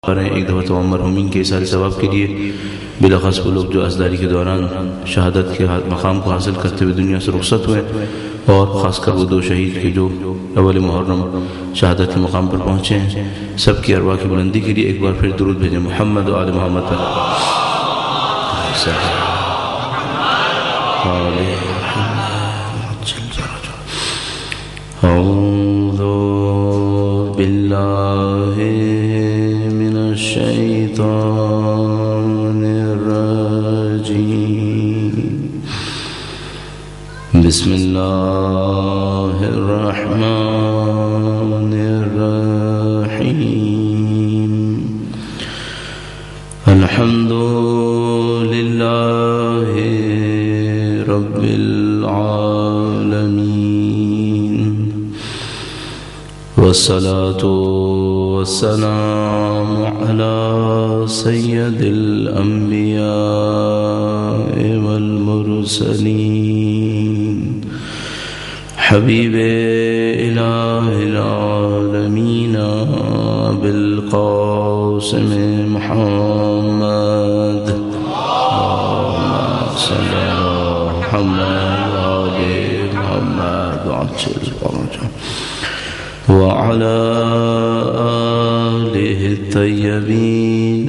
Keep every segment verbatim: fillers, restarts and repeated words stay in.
ایک دفعہ تمام مرحومین کے اظہار ثواب کے لیے بالاخص وہ لوگ جو ازداری کے دوران شہادت کے مقام کو حاصل کرتے ہوئے دنیا سے رخصت ہوئے، اور خاص کر وہ دو شہید کے جو اول محرم شہادت کے مقام پر پہنچے ہیں، سب کی ارواح کی بلندی کے لیے ایک بار پھر درود بھیجیں محمد و آل محمد پر۔ اعوذ باللہ من الشیطان الرجیم، بسم اللہ الرحمن الرحیم، الحمد للہ رب العالمین، والصلاة والسلام على سید الانبیاء والمرسلین، حبیب الہ العالمین بالقاسم محمد، اللهم صل على محمد وآل محمد وعجل فرجه وعلى آله الطيبين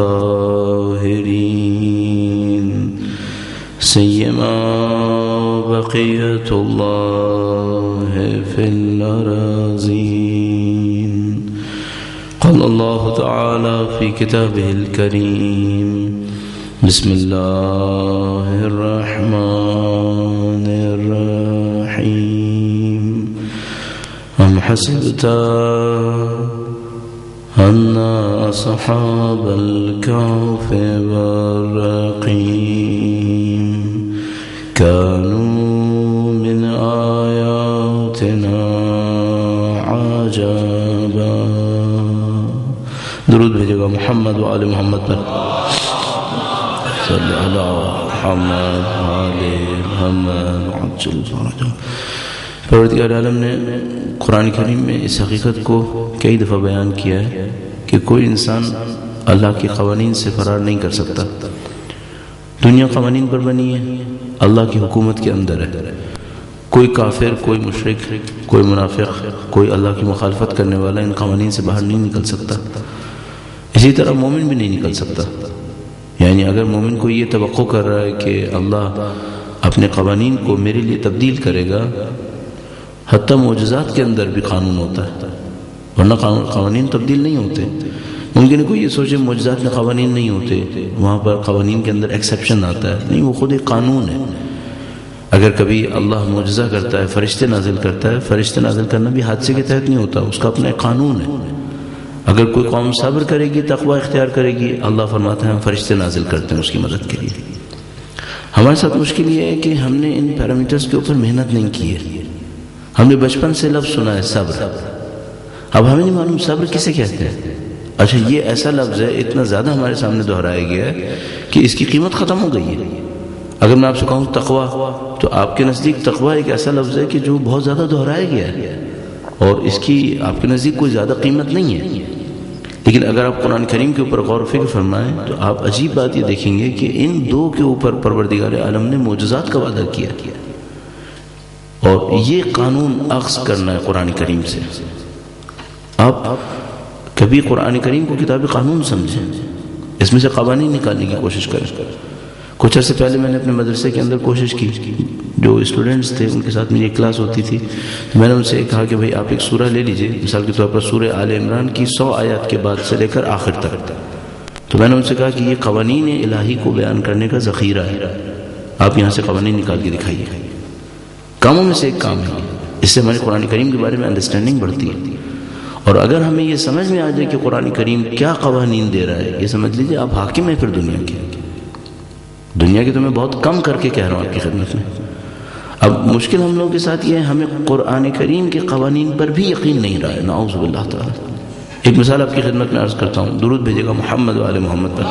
الطاهرين، سيما بقية الله في الأراضين. قال الله تعالى في كتابه الكريم، بسم الله الرحمن الرحيم، أم حسبت أن أصحاب الكهف والرقيم كانوا من آياتنا عجبا؟ درود بھیجے گا محمد و آل محمد پر، صلی اللہ محمد و آل محمد وعجل فرجہ۔ پروردگار عالم نے قرآن کریم میں اس حقیقت کو کئی دفعہ بیان کیا ہے کہ کوئی انسان اللہ کے قوانین سے فرار نہیں کر سکتا۔ دنیا قوانین پر بنی ہے، اللہ کی حکومت کے اندر ہے۔ کوئی کافر، کوئی مشرک، کوئی منافق، کوئی اللہ کی مخالفت کرنے والا ان قوانین سے باہر نہیں نکل سکتا۔ اسی طرح مومن بھی نہیں نکل سکتا۔ یعنی اگر مومن کو یہ توقع کر رہا ہے کہ اللہ اپنے قوانین کو میرے لیے تبدیل کرے گا، حتیٰ معجزات کے اندر بھی قانون ہوتا ہے، ورنہ قوانین تبدیل نہیں ہوتے۔ ممکن ہے کوئی یہ سوچے معجزات میں قوانین نہیں ہوتے، وہاں پر قوانین کے اندر ایکسیپشن آتا ہے۔ نہیں، وہ خود ایک قانون ہے۔ اگر کبھی اللہ معجزہ کرتا ہے، فرشتے نازل کرتا ہے، فرشتے نازل کرنا بھی حادثے کے تحت نہیں ہوتا، اس کا اپنا ایک قانون ہے۔ اگر کوئی قوم صبر کرے گی، تقوی اختیار کرے گی، اللہ فرماتا ہے ہم فرشتے نازل کرتے ہیں اس کی مدد کے لیے۔ ہمارے ساتھ مشکل یہ ہے کہ ہم نے ان پیرامیٹرز کے اوپر محنت نہیں کی ہے۔ ہم نے بچپن سے لفظ سنا ہے صبر، اب ہمیں نہیں معلوم صبر کسے کہتے ہیں۔ اچھا، یہ ایسا لفظ ہے، اتنا زیادہ ہمارے سامنے دہرایا گیا ہے کہ اس کی قیمت ختم ہو گئی ہے۔ اگر میں آپ سے کہوں تقوی، تو آپ کے نزدیک تقوی ایک ایسا لفظ ہے کہ جو بہت زیادہ دہرایا گیا ہے اور اس کی آپ کے نزدیک کوئی زیادہ قیمت نہیں ہے۔ لیکن اگر آپ قرآن کریم کے اوپر غور و فکر فرمائیں تو آپ عجیب بات یہ دیکھیں گے کہ ان دو کے اوپر پروردگار عالم نے معجزات کا وعدہ کیا، اور یہ قانون اخذ کرنا ہے قرآن کریم سے۔ آپ کبھی قرآن کریم کو کتاب قانون سمجھیں، اس میں سے قوانین نکالنے کی کوشش کریں۔ کچھ عرصے پہلے میں نے اپنے مدرسے کے اندر کوشش کی، جو اسٹوڈنٹس تھے ان کے ساتھ میری ایک کلاس ہوتی تھی، میں نے ان سے کہا کہ بھائی آپ ایک سورہ لے لیجئے، مثال کے طور پر سورہ آل عمران کی سو آیات کے بعد سے لے کر آخر تک۔ تو میں نے ان سے کہا کہ یہ قوانین الہی کو بیان کرنے کا ذخیرہ ہے، آپ یہاں سے قوانین نکال کے دکھائیے۔ کاموں میں سے ایک کام ہے، اس سے ہماری قرآن کریم کے بارے میں انڈرسٹینڈنگ بڑھتی ہے۔ اور اگر ہمیں یہ سمجھ میں آ جائے کہ قرآن کریم کیا قوانین دے رہا ہے، یہ سمجھ لیجئے آپ حاکم ہیں پھر دنیا کے۔ دنیا کی تو میں بہت کم کر کے کہہ رہا ہوں آپ کی خدمت میں۔ اب مشکل ہم لوگوں کے ساتھ یہ ہے، ہمیں قرآن کریم کے قوانین پر بھی یقین نہیں رہا ہے، نعوذ باللہ تعالی۔ ایک مثال آپ کی خدمت میں عرض کرتا ہوں، درود بھیجے گا محمد و آل محمد پر،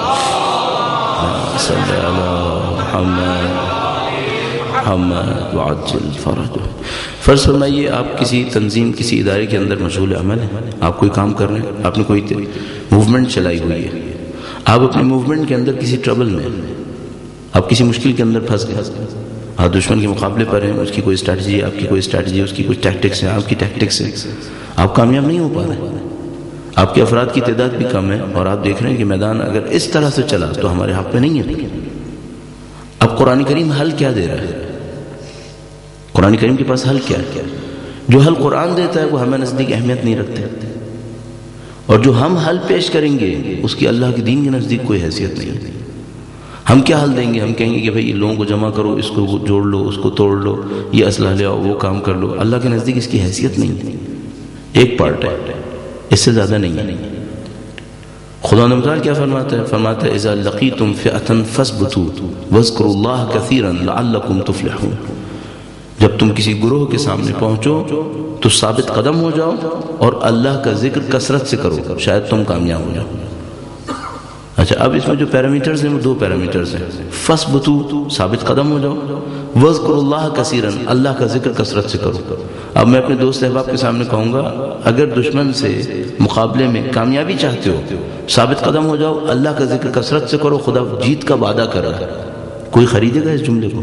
صلی اللہ محمد محمد وعجل فرجہ۔ فرض فرمائیے آپ کسی تنظیم کسی ادارے کے اندر مشغول عمل ہیں، آپ کوئی کام کر رہے ہیں، آپ نے کوئی موومنٹ چلائی ہوئی ہے، آپ اپنے موومنٹ کے اندر کسی ٹربل میں، آپ کسی مشکل کے اندر پھنس گئے، آپ دشمن کے مقابلے پر ہیں، اس کی کوئی اسٹریٹجی ہے، آپ کی کوئی اسٹریٹجی ہے، اس کی کوئی ٹیکٹکس ہیں، آپ کی ٹیکٹکس ہیں، آپ کامیاب نہیں ہو پا رہے، آپ کے افراد کی تعداد بھی کم ہے، اور آپ دیکھ رہے ہیں کہ میدان اگر اس طرح سے چلا تو ہمارے حق میں نہیں ہے۔ اب قرآن کریم حل کیا دے رہا ہے؟ قرآن کریم کے پاس حل کیا ہے؟ جو حل قرآن دیتا ہے وہ ہمیں نزدیک اہمیت نہیں رکھتے، اور جو ہم حل پیش کریں گے اس کی اللہ کے دین کے نزدیک کوئی حیثیت نہیں ہے۔ ہم کیا حل دیں گے؟ ہم کہیں گے کہ بھئی لوگوں کو جمع کرو، اس کو جوڑ لو، اس کو توڑ لو، یہ اسلحہ لے آؤ، وہ کام کر لو۔ اللہ کے نزدیک اس کی حیثیت نہیں ہے، ایک پارٹ ہے، اس سے زیادہ نہیں ہے۔ خدا نمتعال کیا فرماتا ہے؟ فرماتا ہے اذا لقیتم فئة فاثبتوا واذکروا اللہ کثیرا لعلکم تفلحون۔ جب تم کسی گروہ کے سامنے پہنچو تو ثابت قدم ہو جاؤ اور اللہ کا ذکر کثرت سے کرو، شاید تم کامیاب ہو جاؤ۔ اچھا، اب اس میں جو پیرامیٹرز ہیں وہ دو پیرامیٹرز ہیں، فاثبتوا ثابت قدم ہو جاؤ، واذکروا اللہ کثیرا اللہ کا ذکر کثرت سے کرو۔ اب میں اپنے دوست احباب کے سامنے کہوں گا اگر دشمن سے مقابلے میں کامیابی چاہتے ہو ثابت قدم ہو جاؤ، اللہ کا ذکر کثرت سے کرو، خدا جیت کا وعدہ کر رہا ہے۔ کوئی خریدے گا اس جملے کو؟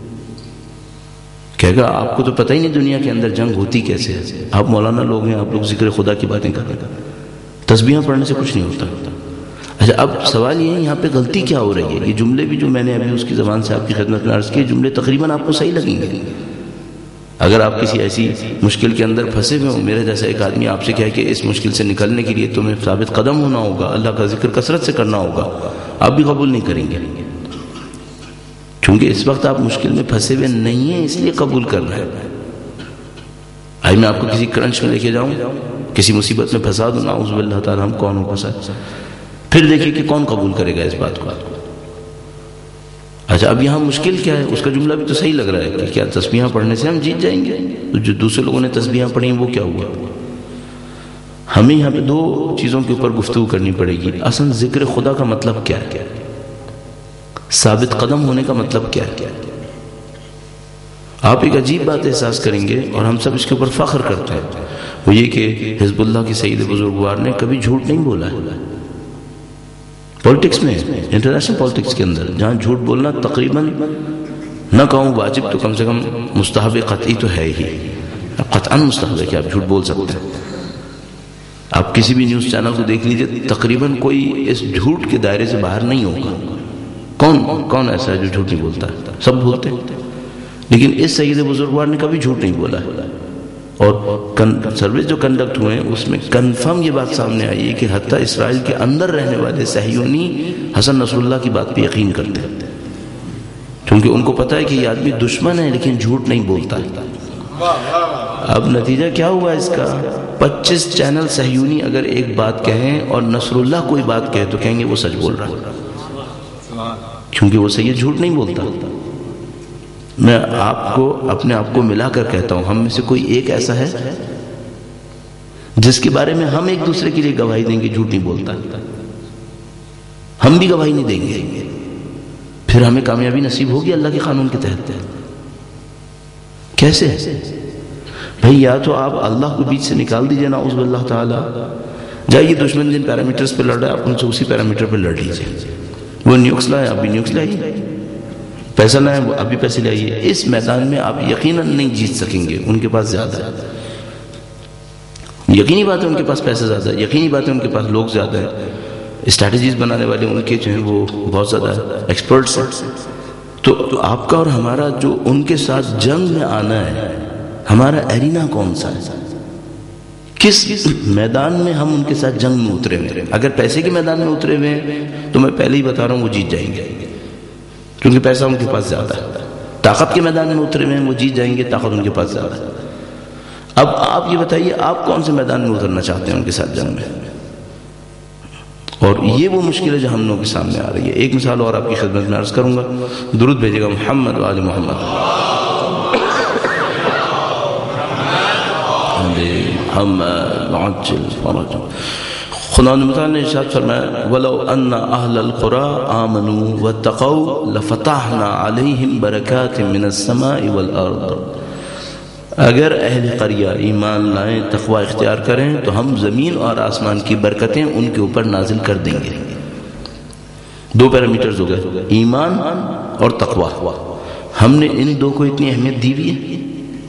کہے گا آپ کو تو پتہ ہی نہیں دنیا کے اندر جنگ ہوتی کیسے ہے، آپ مولانا لوگ ہیں، آپ لوگ ذکر خدا کی باتیں کر رہے ہیں، تسبیحاں پڑھنے سے کچھ نہیں ہوتا۔ اچھا، اب سوال یہ ہے یہاں پہ غلطی کیا ہو رہی ہے؟ یہ جملے بھی جو میں نے ابھی اس کی زبان سے آپ کی خدمت میں عرض کیے، جملے تقریباً آپ کو صحیح لگیں گے۔ اگر آپ کسی ایسی مشکل کے اندر پھنسے ہوئے ہوں، میرا جیسا ایک آدمی آپ سے کہے کہ اس مشکل سے نکلنے کے لیے تمہیں ثابت قدم ہونا ہوگا، اللہ کا ذکر کثرت سے کرنا ہوگا، آپ بھی قبول نہیں کریں گے، کیونکہ اس وقت آپ مشکل میں پھنسے ہوئے نہیں ہیں، اس لیے قبول کر رہے ہیں۔ آئی میں آپ کو کسی کرنچ میں لے کے جاؤں، کسی مصیبت میں پھنسا دوں، نعوذ باللہ تعالی ہم کون ہو پھنسا، پھر دیکھیں کہ کون قبول کرے گا اس بات کو۔ اچھا، اب یہاں مشکل کیا ہے؟ اس کا جملہ بھی تو صحیح لگ رہا ہے کہ کیا تسبیحاں پڑھنے سے ہم جیت جائیں گے؟ تو جو دوسرے لوگوں نے تسبیحاں پڑھی وہ کیا ہوا؟ ہمیں یہاں پہ دو چیزوں کے اوپر گفتگو کرنی پڑے گی۔ اصل ذکر خدا کا مطلب کیا ہے، ثابت قدم ہونے کا مطلب کیا ہے؟ آپ ایک عجیب بات احساس کریں گے اور ہم سب اس کے اوپر فخر کرتے ہیں، وہ یہ کہ حزب اللہ کے سید بزرگوار نے کبھی جھوٹ نہیں بولا ہے۔ پولیٹکس میں، انٹرنیشنل پولیٹکس کے اندر جہاں جھوٹ بولنا تقریباً نہ کہوں واجب تو کم سے کم مستحب قطعی تو ہے ہی، قطعاً مستحب ہے کہ آپ جھوٹ بول سکتے ہیں۔ آپ کسی بھی نیوز چینل کو دیکھ لیجئے، تقریباً کوئی اس جھوٹ کے دائرے سے باہر نہیں ہوگا۔ کون کون ایسا ہے جو جھوٹ نہیں بولتا ہے؟ سب بولتے ہیں، لیکن اس سید بزرگوار نے کبھی جھوٹ نہیں بولا ہے۔ اور سروس جو کنڈکٹ ہوئے ہیں اس میں کنفرم یہ بات سامنے آئی ہے کہ حتیٰ اسرائیل کے اندر رہنے والے صہیونی حسن نصر اللہ کی بات پہ یقین کرتے ہیں، کیونکہ ان کو پتہ ہے کہ یہ آدمی دشمن ہے لیکن جھوٹ نہیں بولتا ہے۔ اب نتیجہ کیا ہوا اس کا؟ پچیس چینل صہیونی اگر ایک بات کہیں اور نصر اللہ کوئی بات کہے تو کہیں گے وہ سچ بول رہا ہے، کیونکہ وہ سید جھوٹ نہیں بولتا۔ میں آپ کو اپنے آپ کو ملا کر کہتا ہوں، ہم میں سے کوئی ایک ایسا ہے جس کے بارے میں ہم ایک دوسرے کے لیے گواہی دیں گے جھوٹ نہیں بولتا؟ ہم بھی گواہی نہیں دیں گے، پھر ہمیں کامیابی نصیب ہوگی اللہ کے قانون کے تحت؟ کیسے؟ بھئی یا تو آپ اللہ کو بیچ سے نکال دیجئے نعوذ باللہ تعالی، جائیے دشمن جن پیرامیٹرز پہ لڑ رہا ہے آپ ان سے اسی پیرامیٹر پہ لڑ لیجئے۔ وہ نیوکس لائے آپ بھی نیوکس لائیے، پیسہ لائیں وہ ابھی پیسے لائیے۔ اس میدان میں آپ یقیناً نہیں جیت سکیں گے، ان کے پاس زیادہ ہے، یقینی بات ہے ان کے پاس پیسہ زیادہ ہے، یقینی بات ہے ان کے پاس لوگ زیادہ ہیں، اسٹریٹجیز بنانے والے ان کے جو ہیں وہ بہت زیادہ ایکسپرٹس ہیں۔ تو آپ کا اور ہمارا جو ان کے ساتھ جنگ میں آنا ہے، ہمارا ایرینا کون سا ہے؟ کس میدان میں ہم ان کے ساتھ جنگ میں اترے ہوئے ہیں؟ اگر پیسے کے میدان میں اترے ہوئے ہیں تو میں پہلے ہی بتا رہا ہوں وہ جیت جائیں گے، کیونکہ پیسہ ان کے پاس زیادہ ہے۔ طاقت کے میدان میں اترے ہوئے ہیں وہ جیت جائیں گے، طاقت ان کے پاس زیادہ ہے۔ اب آپ یہ بتائیے آپ کون سے میدان میں اترنا چاہتے ہیں ان کے ساتھ جنگ میں؟ اور یہ وہ مشکل ہے جو ہم لوگوں کے سامنے آ رہی ہے۔ ایک مثال اور آپ کی خدمت میں عرض کروں گا، درود بھیجے گا محمد و آل محمد۔ خدا متعال نے ارشاد فرمایا وَلَوْ أَنَّ أَهْلَ الْقُرَىٰ آمَنُوا وَاتَّقَوْا لَفَتَحْنَا عَلَيْهِمْ بَرَكَاتٍ مِّنَ السَّمَاءِ وَالْأَرْضِ۔ اگر اہل قریہ ایمان لائیں، تقوی اختیار کریں تو ہم زمین اور آسمان کی برکتیں ان کے اوپر نازل کر دیں گے۔ دو پیرامیٹرز ہو گئے، ایمان اور تقوی۔ ہم نے ان دو کو اتنی اہمیت دی ہوئی ہے۔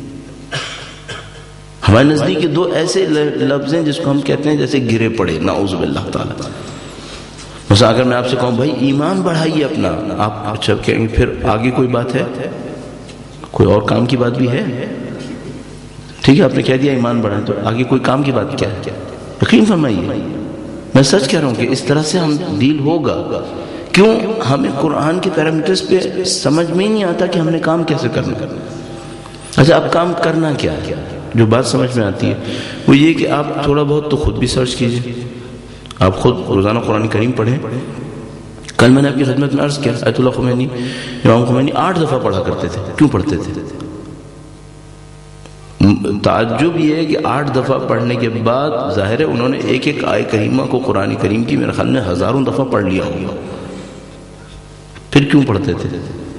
ہمارے نزدیک دو ایسے لفظ ہیں جس کو ہم کہتے ہیں جیسے گرے پڑے، نعوذ باللہ تعالی۔ مثلا اگر میں آپ سے کہوں بھائی ایمان بڑھائیے اپنا، آپ اچھا کہیں گے پھر آگے کوئی بات ہے، کوئی اور کام کی بات بھی ہے؟ ٹھیک ہے، آپ نے کہہ دیا ایمان بڑھائیں، تو آگے کوئی کام کی بات کیا ہے؟ یقین فرمائیے، میں سچ کہہ رہا ہوں کہ اس طرح سے ہم ڈیل ہوگا۔ کیوں؟ ہمیں قرآن کے پیرامیٹرز پہ سمجھ میں نہیں آتا کہ ہم نے کام کیسے کرنا۔ اچھا اب کام کرنا کیا ہے؟ جو بات سمجھ میں آتی ہے وہ یہ کہ آپ تھوڑا بہت تو خود بھی سرچ کیجئے، آپ خود روزانہ قرآن کریم پڑھیں۔ کل میں نے آپ کی خدمت میں عرض کیا آیت اللہ خمینی، امام خمینی آٹھ دفعہ پڑھا کرتے تھے۔ کیوں پڑھتے تھے؟ تعجب یہ ہے کہ آٹھ دفعہ پڑھنے کے بعد ظاہر ہے انہوں نے ایک ایک آیت کریمہ کو قرآن کریم کی میرے خیال میں ہزاروں دفعہ پڑھ لیا ہوگا۔ پھر کیوں پڑھتے تھے؟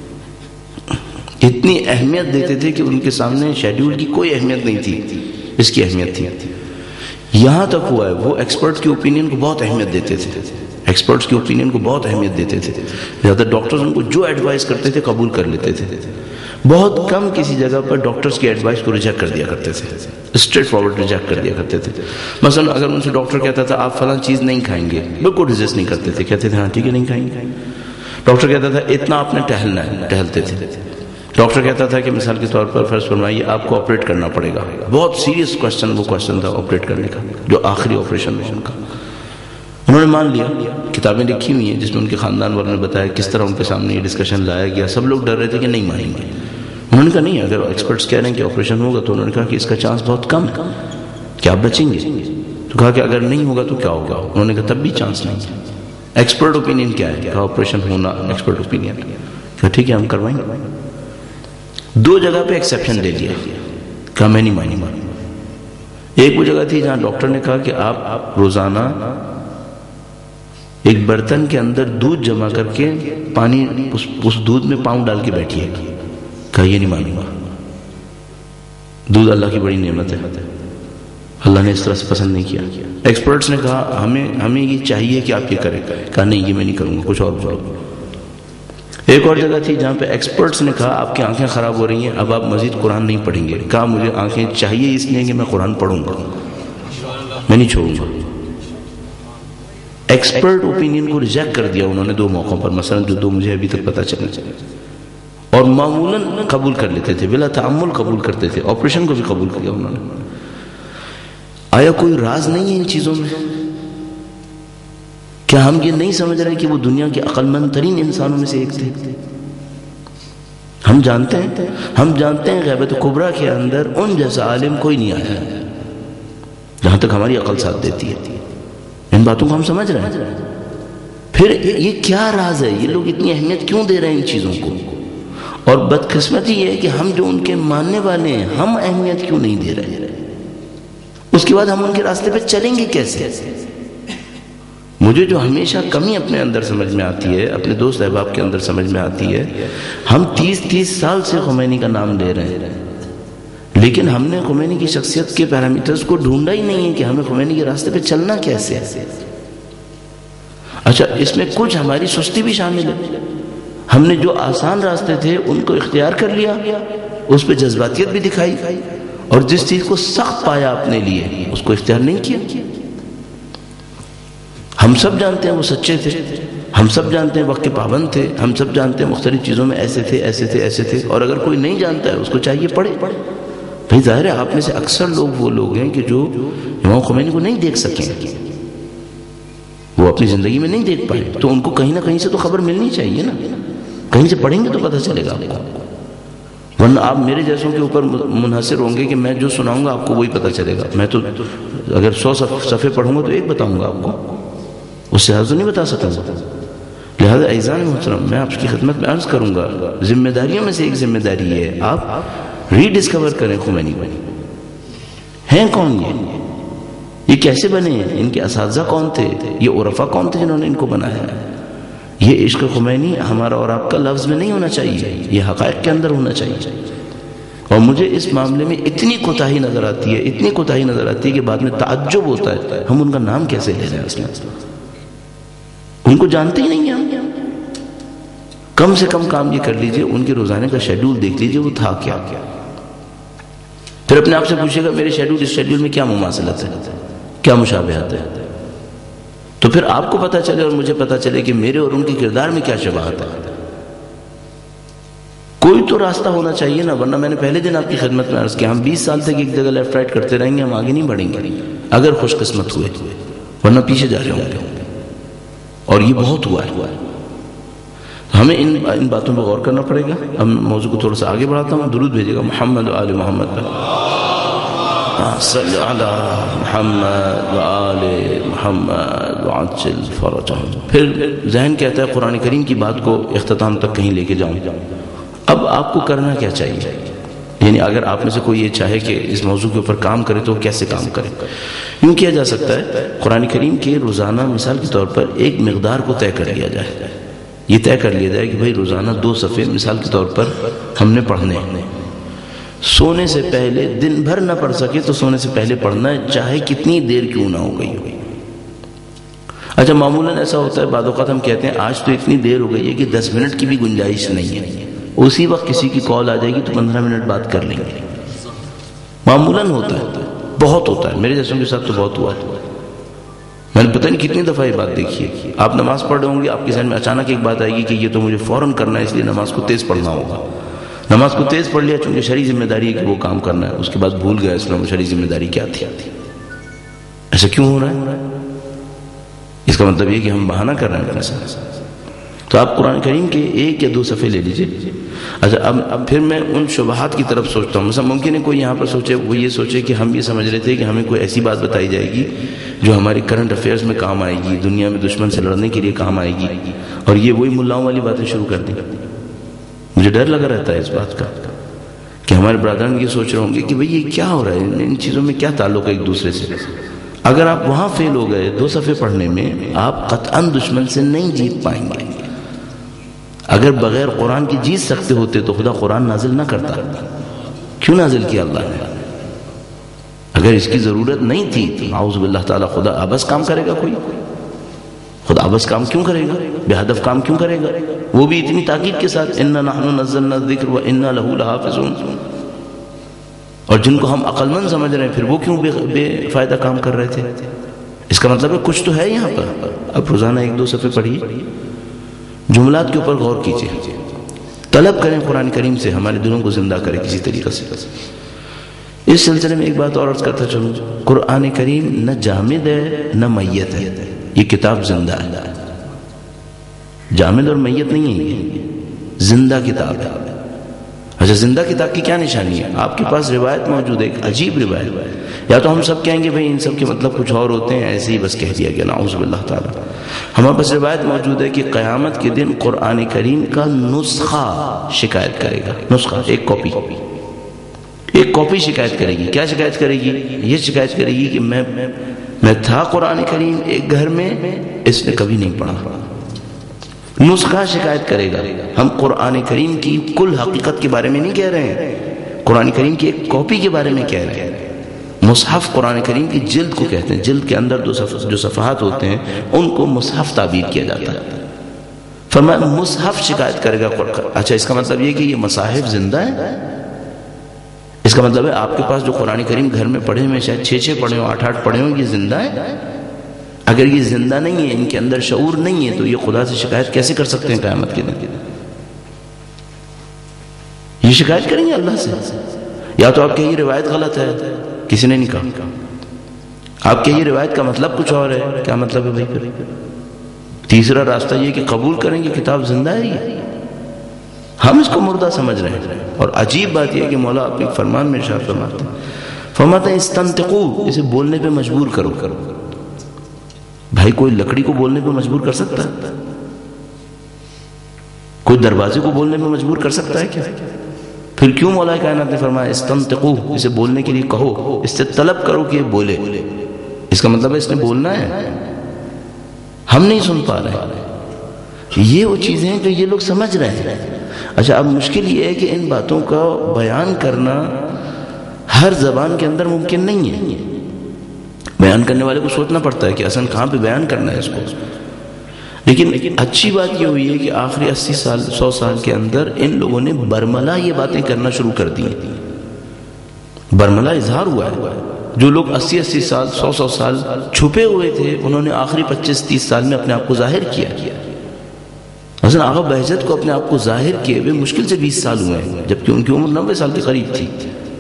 اتنی اہمیت دیتے تھے کہ ان کے سامنے شیڈیول کی کوئی اہمیت نہیں تھی، اس کی اہمیت تھی۔ یہاں تک ہوا ہے وہ ایکسپرٹ کی اوپینین کو بہت اہمیت دیتے تھے، ایکسپرٹس کی اوپینین کو بہت اہمیت دیتے تھے، زیادہ ڈاکٹرز ان کو جو ایڈوائز کرتے تھے قبول کر لیتے تھے۔ بہت کم کسی جگہ پر ڈاکٹرز کی ایڈوائز کو ریجیکٹ کر دیا کرتے تھے، اسٹریٹ فارورڈ ریجیکٹ کر دیا کرتے تھے۔ مثلا اگر ان سے ڈاکٹر کہتا تھا آپ فلاں چیز نہیں کھائیں گے، بالکل ریزسٹ نہیں کرتے تھے، کہتے تھے ہاں ٹھیک ہے نہیں کھائیں گے۔ ڈاکٹر کہتا تھا اتنا آپ نے ٹہلنا ہے، ٹہلتے تھے۔ ڈاکٹر کہتا تھا کہ مثال کے طور پر فرض فرمائیے آپ کو آپریٹ کرنا پڑے گا، بہت سیریس کوشچن وہ کوشچن تھا آپریٹ کرنے کا، جو آخری آپریشن ہوا ان کا۔ انہوں نے مان لیا، کتابیں لکھی ہوئی ہیں جس میں ان کے خاندان والوں نے بتایا کس طرح ان کے سامنے یہ ڈسکشن لایا گیا۔ سب لوگ ڈر رہے تھے کہ نہیں مانیں گے۔ انہوں نے کہا نہیں، اگر ایکسپرٹس کہہ رہے ہیں کہ آپریشن ہوگا تو انہوں نے کہا کہ اس کا چانس بہت کم ہے کہ آپ بچیں گے۔ تو کہا کہ اگر نہیں ہوگا تو کیا ہوگا؟ انہوں نے کہا تب بھی چانس نہیں ہے۔ ایکسپرٹ اوپینین کیا ہے؟ کہا آپریشن ہونا ایکسپرٹ اوپینین۔ کہا ٹھیک ہے ہم کروائیں گے۔ دو جگہ پہ ایکسیپشن لے لیا، کہا میں نہیں مانی مانی۔ ایک وہ جگہ تھی جہاں ڈاکٹر نے کہا کہ آپ روزانہ ایک برتن کے اندر دودھ جمع کر کے پانی اس دودھ میں پاؤں ڈال کے بیٹھیے۔ کہا یہ نہیں مانوں گا، دودھ اللہ کی بڑی نعمت ہے، اللہ نے اس طرح سے پسند نہیں کیا۔ ایکسپرٹس نے کہا ہمیں ہمیں یہ چاہیے کہ آپ یہ کریں۔ کہا نہیں یہ میں نہیں کروں گا، کچھ اور بولو۔ ایک اور جگہ تھی جہاں پہ ایکسپرٹس نے کہا آپ کی آنکھیں خراب ہو رہی ہیں، اب آپ مزید قرآن نہیں پڑھیں گے۔ کہا مجھے آنکھیں چاہیے اس لیے کہ میں قرآن پڑھوں گا، میں نہیں چھوڑوں گا۔ ایکسپرٹ اوپینین کو ریجیکٹ کر دیا انہوں نے دو موقعوں پر، مثلا جو دو مجھے ابھی تک پتہ چلے، اور معمولاً قبول کر لیتے تھے، بلا تعمل قبول کرتے تھے۔ آپریشن کو بھی قبول کیا انہوں نے۔ آیا کوئی راز نہیں ہے ان چیزوں میں؟ کیا ہم یہ نہیں سمجھ رہے کہ وہ دنیا کے عقل مند ترین انسانوں میں سے ایک تھے؟ ہم جانتے ہیں ہم جانتے ہیں غیبت کبریٰ کے اندر ان جیسا عالم کوئی نہیں آیا ہے، جہاں تک ہماری عقل ساتھ دیتی ہے۔ ان باتوں کو ہم سمجھ رہے ہیں۔ پھر یہ کیا راز ہے؟ یہ لوگ اتنی اہمیت کیوں دے رہے ہیں ان چیزوں کو؟ اور بدقسمتی یہ ہے کہ ہم جو ان کے ماننے والے ہیں ہم اہمیت کیوں نہیں دے رہے؟ اس کے بعد ہم ان کے راستے پہ چلیں گے کیسے؟ مجھے جو ہمیشہ کمی اپنے اندر سمجھ میں آتی ہے، اپنے دوست احباب کے اندر سمجھ میں آتی ہے، ہم تیس تیس سال سے خمینی کا نام لے رہے ہیں، لیکن ہم نے خمینی کی شخصیت کے پیرامیٹرز کو ڈھونڈا ہی نہیں ہے کہ ہمیں خمینی کے راستے پہ چلنا کیسے ہے۔ اچھا اس میں کچھ ہماری سستی بھی شامل ہے، ہم نے جو آسان راستے تھے ان کو اختیار کر لیا، اس پہ جذباتیت بھی دکھائی، اور جس چیز کو سخت پایا اپنے لیے اس کو اختیار نہیں کیا۔ ہم سب جانتے ہیں وہ سچے تھے، ہم سب جانتے ہیں وقت کے پابند تھے، ہم سب جانتے ہیں مختلف چیزوں میں ایسے تھے ایسے تھے ایسے تھے، اور اگر کوئی نہیں جانتا ہے اس کو چاہیے پڑھے۔ بھائی ظاہر ہے آپ میں سے اکثر لوگ وہ لوگ ہیں کہ جو امام خمینی کو نہیں دیکھ سکیں، وہ اپنی زندگی میں نہیں دیکھ پائے، تو ان کو کہیں نہ کہیں سے تو خبر ملنی چاہیے نا، کہیں سے پڑھیں گے تو پتہ چلے گا آپ کو، ورنہ آپ میرے جیسوں کے اوپر منحصر ہوں گے کہ میں جو سناؤں گا آپ کو وہی پتہ چلے گا۔ میں تو اگر سو صفحے پڑھوں گا تو ایک بتاؤں گا آپ کو، اس سے حاضر نہیں بتا سکوں گا۔ لہذا عزیزان محترم، میں آپ کی خدمت میں عرض کروں گا، ذمہ داریوں میں سے ایک ذمہ داری ہے آپ ری ڈسکور کریں خمینی کو، ہیں کون یہ یہ کیسے بنے ہیں، ان کے اساتذہ کون تھے، یہ عرفا کون تھے جنہوں نے ان کو بنایا ہے۔ یہ عشق خمینی ہمارا اور آپ کا لفظ میں نہیں ہونا چاہیے، یہ حقائق کے اندر ہونا چاہیے۔ اور مجھے اس معاملے میں اتنی کوتاہی نظر آتی ہے اتنی کوتاہی نظر آتی ہے کہ بعد میں تعجب ہوتا ہے ہم ان کا نام کیسے لے رہے ہیں اصلا ان کو جانتے ہی نہیں ہیں ہم کم سے کم کام یہ کر لیجئے ان کے روزانے کا شیڈول دیکھ لیجئے وہ تھا کیا پھر اپنے آپ سے پوچھے گا میرے شیڈول اس شیڈول میں کیا مماثلت ہے کیا مشابہت ہے تو پھر آپ کو پتہ چلے اور مجھے پتہ چلے کہ میرے اور ان کے کردار میں کیا شباہت ہے کوئی تو راستہ ہونا چاہیے نا ورنہ میں نے پہلے دن آپ کی خدمت میں عرض کیا ہم بیس سال تک ایک جگہ لیفٹ رائٹ کرتے رہیں گے ہم آگے نہیں بڑھیں گے اگر خوش قسمت ہوئے ورنہ پیچھے جا رہے ہوں گے اور یہ بہت ہوا ہے ہمیں ان ان باتوں پہ غور کرنا پڑے گا ہم موضوع کو تھوڑا سا آگے بڑھاتا ہوں درود بھیجے گا محمد و آل محمد صلی علی محمد و آل محمد وعجل فرجہم پھر ذہن کہتا ہے قرآن کریم کی بات کو اختتام تک کہیں لے کے جاؤں اب آپ کو کرنا کیا چاہیے یعنی اگر آپ میں سے کوئی یہ چاہے کہ اس موضوع کے اوپر کام کرے تو کیسے کام کرے یوں کیا جا سکتا ہے قرآن کریم کے روزانہ مثال کے طور پر ایک مقدار کو طے کر لیا جائے یہ طے کر لیا جائے کہ بھائی روزانہ دو صفحے مثال کے طور پر ہم نے پڑھنے سونے سے پہلے دن بھر نہ پڑھ سکے تو سونے سے پہلے پڑھنا ہے چاہے کتنی دیر کیوں نہ ہو گئی ہوئی اچھا معمولاً ایسا ہوتا ہے بعض اوقات ہم کہتے ہیں آج تو اتنی دیر ہو گئی ہے کہ دس منٹ کی بھی گنجائش نہیں ہے اسی وقت کسی کی کال آ جائے گی تو پندرہ منٹ بات کر لیں گے معمولاً ہوتا ہے بہت ہوتا ہے میرے جیسوں کے ساتھ تو بہت ہوا میں نے پتہ نہیں کتنی دفعہ یہ بات دیکھی ہے آپ نماز پڑھ رہے ہوں گے آپ کے ذہن میں اچانک ایک بات آئے گی کہ یہ تو مجھے فوراً کرنا ہے اس لیے نماز کو تیز پڑھنا ہوگا نماز کو تیز پڑھ لیا چونکہ شرعی ذمہ داری ہے کہ وہ کام کرنا ہے اس کے بعد بھول گیا اسلام شرعی ذمہ داری کیا تھی ایسا کیوں ہو رہا ہے اس کا مطلب یہ کہ ہم بہانہ کر رہے ہیں تو آپ قرآن کریم کے ایک یا دو صفحے لے لیجئے اچھا اب اب پھر میں ان شبہات کی طرف سوچتا ہوں مثلا ممکن ہے کوئی یہاں پر سوچے وہ یہ سوچے کہ ہم یہ سمجھ رہے تھے کہ ہمیں کوئی ایسی بات بتائی جائے گی جو ہماری کرنٹ افیئرز میں کام آئے گی دنیا میں دشمن سے لڑنے کے لیے کام آئے گی اور یہ وہی ملاؤں والی باتیں شروع کر دیں مجھے ڈر لگا رہتا ہے اس بات کا کہ ہمارے برادران یہ سوچ رہے ہوں گے کہ بھئی یہ کیا ہو رہا ہے ان چیزوں میں کیا تعلق ہے ایک دوسرے سے اگر آپ وہاں فیل ہو گئے دو صفحے پڑھنے میں آپ قطعاً دشمن سے نہیں جیت پائیں گے اگر بغیر قرآن کی جیت سکتے ہوتے تو خدا قرآن نازل نہ کرتا کیوں نازل کیا اللہ نے اگر اس کی ضرورت نہیں تھی تو اعوذ باللہ تعالی خدا آبس کام کرے گا کوئی خدا آبس کام کیوں کرے گا بے ہدف کام کیوں کرے گا وہ بھی اتنی تاکید کے ساتھ انا نحن نزلنا الذکر وانا لہ لحافظون اور جن کو ہم عقل مند سمجھ رہے ہیں پھر وہ کیوں بے, بے فائدہ کام کر رہے تھے اس کا مطلب ہے کچھ تو ہے یہاں پر اب روزانہ ایک دو صفحے پڑھیے جملات کے اوپر غور کیجئے طلب کریں قرآن کریم سے ہمارے دلوں کو زندہ کرے کسی طریقے سے اس سلسلے میں ایک بات اور عرض کرتا چلوں قرآن کریم نہ جامد ہے نہ میت ہے یہ کتاب زندہ ہے جامد اور میت نہیں ہے یہ زندہ کتاب ہے اچھا زندہ کتاب کی کیا نشانی ہے آپ کے پاس روایت موجود ہے ایک عجیب روایت یا تو ہم سب کہیں گے بھئی ان سب کے مطلب کچھ اور ہوتے ہیں ایسے ہی بس کہہ دیا گیا نعوذ باللہ تعالی ہمارے پاس روایت موجود ہے کہ قیامت کے دن قرآن کریم کا نسخہ شکایت کرے گا نسخہ ایک کاپی ایک کاپی شکایت کرے گی کیا شکایت کرے گی یہ شکایت کرے گی کہ میں میں تھا قرآن کریم ایک گھر میں اس نے کبھی نہیں پڑھا نسخہ شکایت کرے گا ہم قرآن کریم کی کل حقیقت کے بارے میں نہیں کہہ رہے ہیں قرآن کریم کی ایک کاپی کے بارے میں کہہ رہے ہیں مصحف قرآن کریم کی جلد کو کہتے ہیں جلد کے اندر دو صف جو صفحات ہوتے ہیں ان کو مصحف تعبیر کیا جاتا ہے فرمایا مصحف شکایت کرے گا اچھا اس کا مطلب یہ کہ یہ مصاحف زندہ ہیں اس کا مطلب ہے آپ کے پاس جو قرآن کریم گھر میں پڑھے ہوئے شاید چھ چھ پڑھے ہوں آٹھ آٹھ پڑھے ہوں یہ زندہ ہے اگر یہ زندہ نہیں ہے ان کے اندر شعور نہیں ہے تو یہ خدا سے شکایت کیسے کر سکتے ہیں قیامت کے دن یہ شکایت کریں گے اللہ سے یا تو آپ کہ یہ روایت غلط ہے کسی نے نہیں کہا آپ کہ یہ روایت کا مطلب کچھ اور ہے کیا مطلب ہے بھائی پھر تیسرا راستہ یہ کہ قبول کریں گے کتاب زندہ ہے یہ ہم اس کو مردہ سمجھ رہے ہیں اور عجیب بات یہ ہے کہ مولا اپنے فرمان میں ارشاد فرماتے ہیں فرماتے ہیں استنطقوا اسے بولنے پہ مجبور کرو کرو بھائی کوئی لکڑی کو بولنے پہ مجبور کر سکتا ہے کوئی دروازے کو بولنے پہ مجبور کر سکتا ہے کیا پھر کیوں مولا کائنات نے فرمایا استنطقوا اسے بولنے کے لیے کہو اس سے طلب کرو کہ یہ بولے اس کا مطلب ہے اس نے بولنا ہے ہم نہیں سن پا رہے یہ وہ چیزیں ہیں جو یہ لوگ سمجھ رہے ہیں اچھا اب مشکل یہ ہے کہ ان باتوں کا بیان کرنا ہر زبان کے اندر ممکن نہیں ہے. بیان کرنے والے کو سوچنا پڑتا ہے کہ اصل کہاں پہ بیان کرنا ہے اس کو. لیکن اچھی بات یہ ہوئی ہے کہ آخری اسی سال سو سال کے اندر ان لوگوں نے برملا یہ باتیں کرنا شروع کر دی. برملا اظہار ہوا ہے. جو لوگ اسی اسی سال سو سو سال چھپے ہوئے تھے انہوں نے آخری پچیس تیس سال میں اپنے آپ کو ظاہر کیا. حسن آغا بہجت کو اپنے آپ کو ظاہر کیے ہوئے مشکل سے بیس سال ہوئے ہیں، جبکہ ان کی عمر نوے سال کے قریب تھی.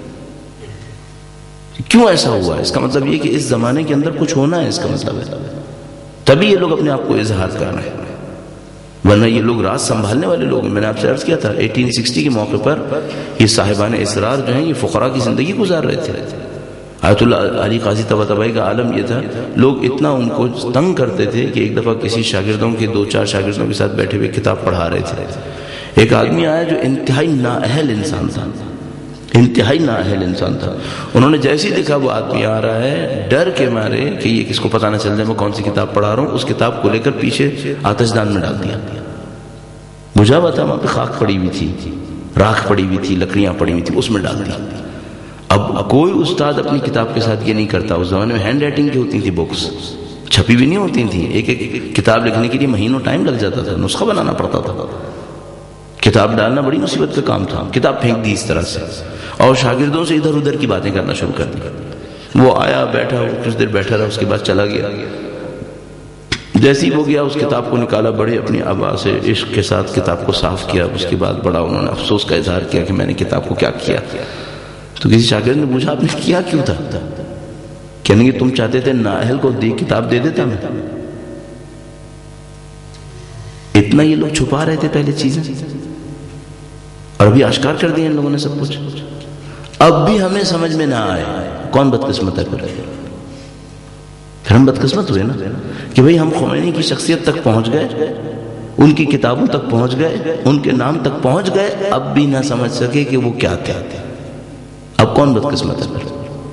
کیوں ایسا ہوا ہے؟ اس کا مطلب یہ کہ اس زمانے کے اندر کچھ ہونا ہے، اس کا مطلب ہے تبھی یہ لوگ اپنے آپ کو اظہار کر رہے ہیں. ورنہ یہ لوگ راز سنبھالنے والے لوگ ہیں. میں نے آپ سے عرض کیا تھا اٹھارہ سو ساٹھ کے موقع پر یہ صاحبان اسرار جو ہیں یہ فقراء کی زندگی گزار رہے تھے. آیت اللہ علی قاضی طباطبائی کا عالم یہ تھا، لوگ اتنا ان کو تنگ کرتے تھے کہ ایک دفعہ کسی شاگردوں کے دو چار شاگردوں کے ساتھ بیٹھے ہوئے کتاب پڑھا رہے تھے. ایک آدمی آیا جو انتہائی نااہل انسان تھا، انتہائی نااہل انسان تھا. انہوں نے جیسے ہی دیکھا وہ آدمی آ رہا ہے ڈر کے مارے کہ یہ کس کو پتہ نہ چل جائے میں کون سی کتاب پڑھا رہا ہوں، اس کتاب کو لے کر پیچھے آتش دان میں ڈال دیا. بجھا ہوا تھا، وہاں پہ خاک پڑی ہوئی تھی، راکھ پڑی ہوئی تھی، لکڑیاں پڑی ہوئی تھی، اس میں ڈال دیا. اب کوئی استاد اپنی کتاب کے ساتھ یہ نہیں کرتا. اس زمانے میں ہینڈ رائٹنگ کی ہوتی تھی، بکس چھپی بھی نہیں ہوتی تھیں. ایک ایک کتاب لکھنے کے لیے مہینوں ٹائم لگ جاتا تھا، نسخہ بنانا پڑتا تھا. کتاب ڈالنا بڑی مصیبت کا کام تھا. کتاب پھینک دی اس طرح سے اور شاگردوں سے ادھر ادھر کی باتیں کرنا شروع کر دی. وہ آیا بیٹھا، کچھ دیر بیٹھا رہا، اس کے بعد چلا گیا. جیسے ہی وہ گیا اس کتاب کو نکالا، بڑے اپنی آبا سے عشق کے ساتھ کتاب کو صاف کیا. اس کے بعد بڑا انہوں نے افسوس کا اظہار کیا کہ میں نے کتاب کو کیا کیا. تو کسی شاگرد نے پوچھا آپ نے کیا کیوں تھا؟ کہنے کہ تم چاہتے تھے نااہل کو دی کتاب دے دیتا میں. اتنا یہ لوگ چھپا رہے تھے پہلے چیزیں اور ابھی آشکار کر دیا ان لوگوں نے سب کچھ. اب بھی ہمیں سمجھ میں نہ آئے کون بدقسمت ہے. پھر ہم بدقسمت ہوئے نا کہ بھئی ہم خمینی کی شخصیت تک پہنچ گئے، ان کی کتابوں تک پہنچ گئے، ان کے نام تک پہنچ گئے، اب بھی نہ سمجھ سکے کہ وہ کیا تھے. اب کون بدقسمت ہے؟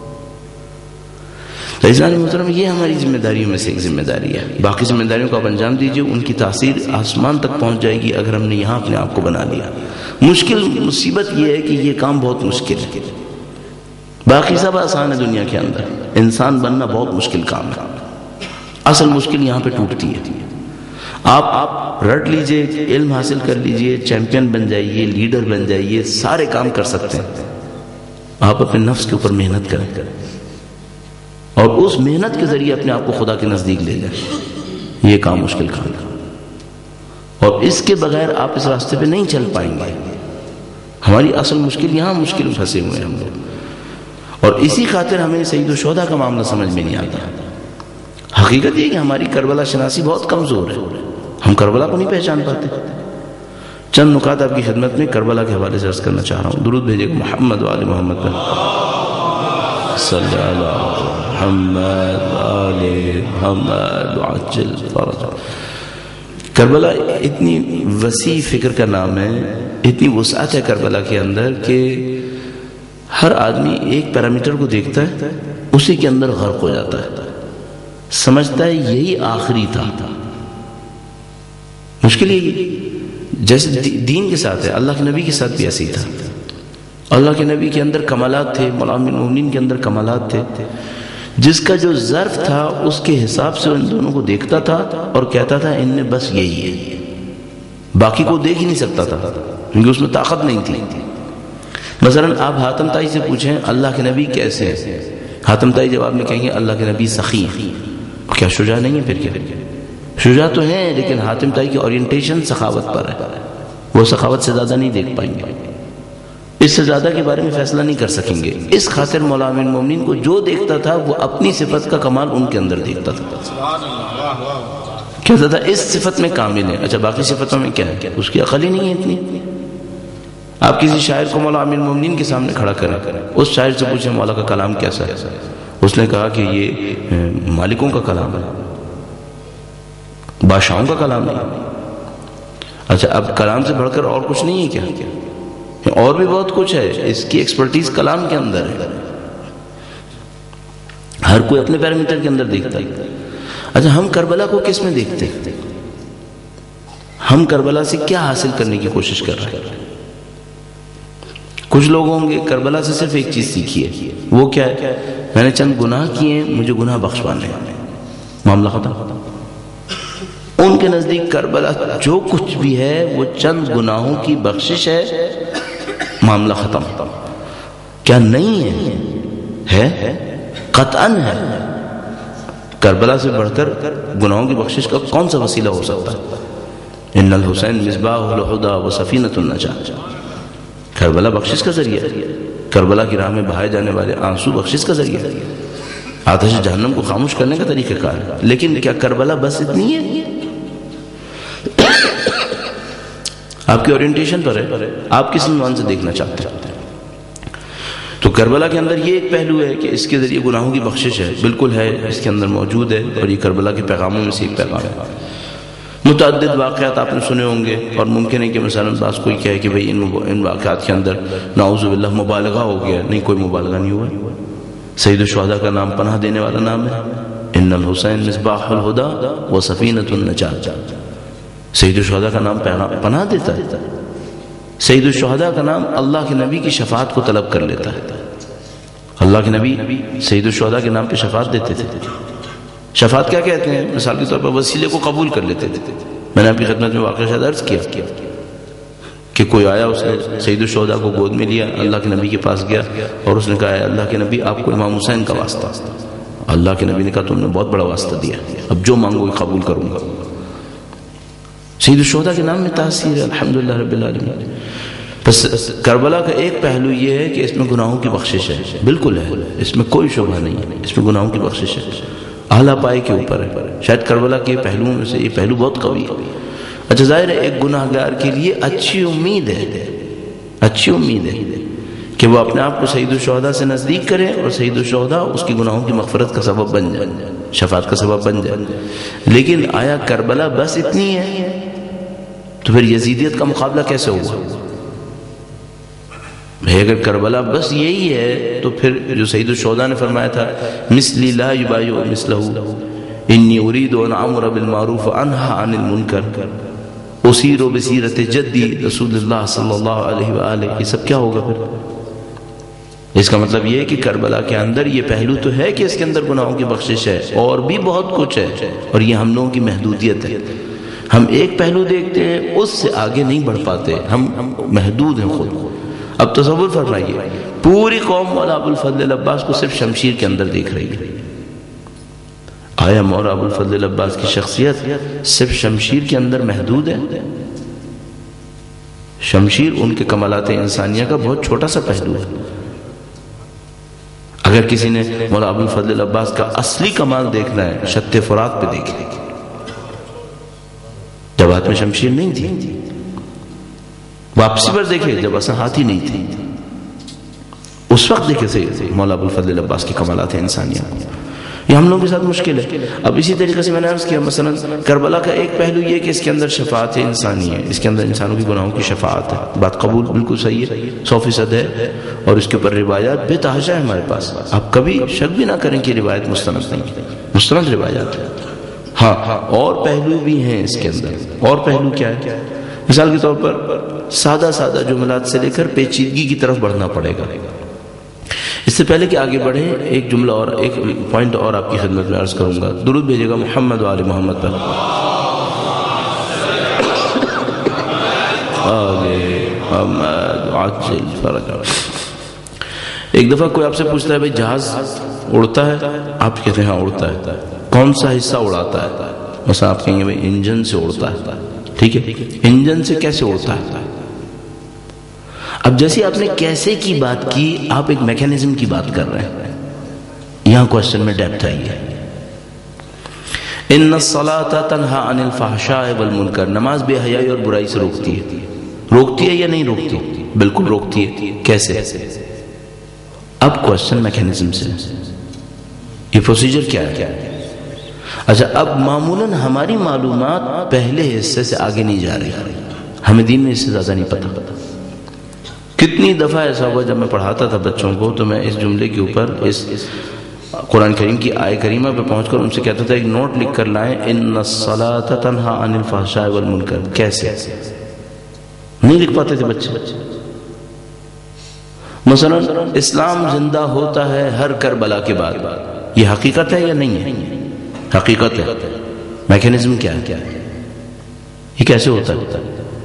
تو اسلامی محترم یہ ہماری ذمہ داریوں میں سے ایک ذمہ داری ہے. باقی ذمہ داریوں کو آپ انجام دیجئے، ان کی تاثیر آسمان تک پہنچ جائے گی اگر ہم نے یہاں اپنے آپ کو بنا لیا. مشکل مصیبت یہ ہے کہ یہ کام بہت مشکل ہے. باقی سب آسان ہے دنیا کے اندر، انسان بننا بہت مشکل کام ہے. اصل مشکل یہاں پہ ٹوٹتی ہے. آپ آپ رٹ لیجئے، علم حاصل کر لیجئے، چیمپئن بن جائیے، لیڈر بن جائیے، سارے کام کر سکتے ہیں. آپ اپنے نفس کے اوپر محنت کریں اور اس محنت کے ذریعے اپنے آپ کو خدا کے نزدیک لے جائیں. یہ کام مشکل کام ہے اور اس کے بغیر آپ اس راستے پہ نہیں چل پائیں گے. ہماری اصل مشکل یہاں مشکل پھنسے ہوئے ہیں ہم لوگ، اور اسی خاطر ہمیں سید الشہداء کا معاملہ سمجھ میں نہیں آتا. حقیقت یہ کہ ہماری کربلا شناسی بہت کمزور ہے، ہم کربلا کو نہیں پہچان پاتے. چند نکات آپ کی خدمت میں کربلا کے حوالے سے عرض کرنا چاہ رہا ہوں. درود بھیجے گا محمد و آل محمد پر صلی اللہ محمد و آل محمد وعجل فرج. کربلا اتنی وسیع فکر کا نام ہے، اتنی وسعت ہے کربلا کے اندر کہ ہر آدمی ایک پیرامیٹر کو دیکھتا ہے، اسی کے اندر غرق ہو جاتا ہے، سمجھتا ہے یہی آخری تھا. مشکل یہ جیسے دین کے ساتھ ہے، اللہ کے نبی کے ساتھ بھی ایسے ہی تھا. اللہ کے نبی کے اندر کمالات تھے، مولانا المومنین کے اندر کمالات تھے. جس کا جو ظرف تھا اس کے حساب سے ان دونوں کو دیکھتا تھا اور کہتا تھا ان میں بس یہی ہے. باقی کو دیکھ ہی نہیں سکتا تھا کیونکہ اس میں طاقت نہیں تھی. مثلا آپ حاتم تائی سے پوچھیں اللہ کے نبی کیسے ہیں، حاتم تائی جواب میں کہیں گے اللہ کے نبی سخی. کیا شجاع نہیں ہے؟ پھر کیا شجاع تو ہیں، لیکن حاتم تائی کی اورینٹیشن سخاوت پر ہے. وہ سخاوت سے زیادہ نہیں دیکھ پائیں گے، اس سے زیادہ کے بارے میں فیصلہ نہیں کر سکیں گے. اس خاطر مولانا المومنین کو جو دیکھتا تھا وہ اپنی صفت کا کمال ان کے اندر دیکھتا تھا، کہتا تھا اس صفت میں کامل ہے. اچھا باقی صفتوں میں کیا ہے؟ اس کی عقل ہی نہیں ہے اتنی. آپ کسی شاعر کو مولانا المومنین کے سامنے کھڑا کریں، اس شاعر سے پوچھیں مولا کا کلام کیسا ہے، اس نے کہا کہ یہ مالکوں کا کلام ہے، بادشاہوں کا کلام نہیں. اچھا اب کلام سے بڑھ کر اور کچھ نہیں ہے کیا؟ اور بھی بہت کچھ ہے. اس کی ایکسپرٹیز کلام کے اندر ہے. ہر کوئی اپنے پیرامیٹر کے اندر دیکھتا ہے. اچھا ہم کربلا کو کس میں دیکھتے ہیں؟ ہم کربلا سے کیا حاصل کرنے کی کوشش کر رہے ہیں؟ کچھ لوگ ہوں گے کربلا سے صرف ایک چیز سیکھی ہے، وہ کیا ہے؟ میں نے چند گناہ کیے ہیں، مجھے گناہ بخشوانے ہیں، معاملہ ختم۔ ان کے نزدیک کربلا جو کچھ بھی ہے وہ چند گناہوں کی بخشش ہے، معاملہ ختم۔ کیا نہیں ہے؟ ہے قطعاً ہے۔ کربلا سے بڑھ کر گناہوں کی بخشش کا کون سا وسیلہ ہو سکتا ہے؟ ان الحسین مصباح الہدی و سفینۃ النجاۃ، کربلا بخشش کا ذریعہ ہے، کربلا کی راہ میں بہائے جانے والے آنسو بخشش کا ذریعہ ہے، آتش جہنم کو خاموش کرنے کا طریقہ کار ہے۔ لیکن کیا کربلا بس اتنی ہے؟ آپ کی اورینٹیشن پر ہے، آپ کس عنوان سے دیکھنا چاہتے ہیں؟ تو کربلا کے اندر یہ ایک پہلو ہے کہ اس کے ذریعے گناہوں کی بخشش ہے، بالکل ہے، اس کے اندر موجود ہے، اور یہ کربلا کے پیغاموں میں سے ایک پیغام ہے۔ متعدد واقعات آپ نے سنے ہوں گے، اور ممکن ہے کہ مثلا بعض کوئی کہے کہ بھئی ان واقعات کے اندر نعوذ باللہ مبالغہ ہو گیا۔ نہیں، کوئی مبالغہ نہیں ہوا۔ سید الشہداء کا نام پناہ دینے والا نام ہے، ان الحسین مصباح الہدی و سفینۃ النجاۃ۔ سید الشہداء کا نام پناہ دیتا ہے، سید الشہداء کا نام اللہ کے نبی کی شفاعت کو طلب کر لیتا ہے۔ اللہ کے نبی سید الشہداء کے نام پہ شفاعت دیتے تھے۔ شفاعت کیا کہتے ہیں؟ مثال کے طور پر وسیلے کو قبول کر لیتے تھے۔ میں نے آپ کی خدمت میں واقعہ شاید عرض کیا کہ کوئی آیا، اس نے سید الشہداء کو گود میں لیا، اللہ کے نبی کے پاس گیا اور اس نے کہا ہے اللہ کے نبی آپ کو امام حسین کا واسطہ۔ اللہ کے نبی نے کہا تم نے بہت بڑا واسطہ دیا، اب جو مانگو قبول کروں گا۔ سید الشہداء کے نام میں تاثیر ہے، الحمدللہ رب العالمین۔ بس کربلا کا ایک پہلو یہ ہے کہ اس میں گناہوں کی بخشش ہے، بالکل ہے، اس میں کوئی شبہ نہیں ہے، اس میں گناہوں کی بخشش ہے، اعلیٰ پائے کے اوپر ہے۔ شاید کربلا کے پہلوؤں میں سے یہ پہلو بہت قوی ہے۔ اچھا، ظاہر ہے ایک گناہ گار کے لیے اچھی امید ہے، اچھی امید ہے کہ وہ اپنے آپ کو سید الشہداء سے نزدیک کرے اور سید الشہداء اس کی گناہوں کی مغفرت کا سبب بن جائے، شفاعت کا سبب بن جائے۔ لیکن آیا کربلا بس اتنی ہے؟ تو پھر یزیدیت کا مقابلہ کیسے ہوا؟ بھائی اگر کربلا بس یہی ہے تو پھر جو سید الشہداء نے فرمایا تھا مثلی لا یبایع مثلہ انی ارید ان اعمر بالمعروف وانہی عن المنکر اسیر بسیرت جدی رسول اللہ صلی اللہ علیہ وآلہ، یہ سب کیا ہوگا پھر؟ اس کا مطلب یہ ہے کہ کربلا کے اندر یہ پہلو تو ہے کہ اس کے اندر گناہوں کی بخشش ہے، اور بھی بہت کچھ ہے، اور یہ ہم لوگوں کی محدودیت ہے۔ ہم ایک پہلو دیکھتے ہیں، اس سے آگے نہیں بڑھ پاتے، ہم محدود ہیں خود۔ اب تصور فرمائیے، پوری قوم مولا ابو الفضل العباس کو صرف شمشیر کے اندر دیکھ رہی ہے۔ آیا مولا ابو الفضل العباس کی شخصیت صرف شمشیر کے اندر محدود ہے؟ شمشیر ان کے کمالات انسانیہ کا بہت چھوٹا سا پہلو ہے۔ اگر کسی نے مولا ابو الفضل العباس کا اصلی کمال دیکھنا ہے، شط فرات پہ دیکھے، جب ہاتھ میں شمشیر نہیں تھی، واپسی پر دیکھے جب اصلا ہاتھ ہی نہیں تھی، اس وقت دیکھے سے مولا ابو الفضل العباس کی کمالات انسانیہ۔ یہ ہم لوگوں کے ساتھ مشکل ہے۔ اب اسی طریقے سے میں نے عرض کیا، مثلا کربلا کا ایک پہلو یہ کہ اس کے اندر شفاعت انسانی ہے، اس کے اندر انسانوں کی گناہوں کی شفاعت ہے، بات قبول، بالکل صحیح ہے، سو فیصد ہے، اور اس کے اوپر روایات بے تحاشا ہے ہمارے پاس۔ آپ کبھی شک بھی نہ کریں کہ روایت مستند نہیں ہے، مستند روایات ہے۔ ہاں اور پہلو بھی ہیں اس کے اندر۔ اور پہلو کیا ہے؟ مثال کے طور پر سادہ سادہ جملات سے لے کر پیچیدگی کی طرف بڑھنا پڑے گا۔ اس سے پہلے کہ آگے بڑھیں، ایک جملہ اور، ایک پوائنٹ اور آپ کی خدمت میں عرض کروں گا۔ درود بھیجے گا محمد و آل محمد پر۔ آل محمد عجل فرجہ۔ ایک دفعہ کوئی آپ سے پوچھتا ہے بھائی جہاز اڑتا ہے؟ آپ کہتے ہیں ہاں اڑتا ہے۔ کون سا حصہ اڑاتا ہے؟ مثلا آپ کہیں گے بھائی انجن سے اڑتا ہے، ٹھیک ہے، انجن سے کیسے اڑتا ہے؟ اب جیسے آپ نے کیسے کی بات کی، آپ ایک میکینزم کی بات کر رہے ہیں، یہاں کوشچن میں ڈیپتھ آئی ہے۔ ان الصلاۃ تنہی عن الفحشاء والمنکر، نماز بے حیائی اور برائی سے روکتی ہے۔ روکتی ہے یا نہیں روکتی؟ بالکل روکتی ہے۔ کیسے؟ اب کوشچن میکینزم سے، یہ پروسیجر کیا ہے؟ اچھا، اب معمولاً ہماری معلومات پہلے حصے سے آگے نہیں جا رہی، ہمیں دین میں اس سے زیادہ نہیں پتہ۔ کتنی دفعہ ایسا ہوا جب میں پڑھاتا تھا بچوں کو تو میں اس جملے کے اوپر، اس قرآن کریم کی آیہ کریمہ پہ پہنچ کر ان سے کہتا تھا ایک نوٹ لکھ کر لائیں، ان الصلاۃ تنہی عن الفحشاء والمنکر. کیسے نہیں لکھ پاتے تھے بچے. مثلا اسلام زندہ ہوتا ہے ہر کربلا کے بعد، یہ حقیقت ہے یا نہیں ہے؟ حقیقت ہے. میکینزم کیا ہے؟ یہ کیسے ہوتا ہے؟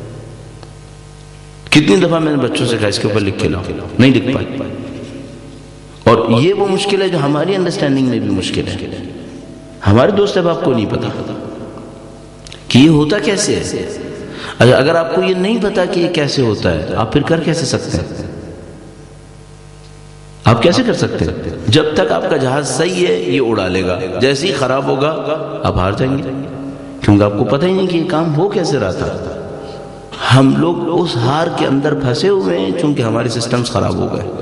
کتنی دفعہ میں نے بچوں سے کہا اس کے اوپر لکھ کے لاؤ، نہیں لکھ پائے. اور یہ وہ مشکل ہے جو ہماری انڈرسٹینڈنگ میں بھی مشکل ہے. ہمارے دوست احباب کو نہیں پتا کہ یہ ہوتا کیسے ہے. اگر آپ کو یہ نہیں پتا کہ یہ کیسے ہوتا ہے آپ پھر کر کیسے سکتے ہیں؟ آپ کیسے کر سکتے ہیں؟ جب تک آپ کا جہاز صحیح ہے یہ اڑا لے گا، جیسے ہی خراب ہوگا آپ ہار جائیں گے، کیونکہ آپ کو پتہ ہی نہیں کہ یہ کام ہو کیسے رہا تھا. ہم لوگ اس ہار کے اندر پھنسے ہوئے ہیں چونکہ ہمارے سسٹمز خراب ہو گئے.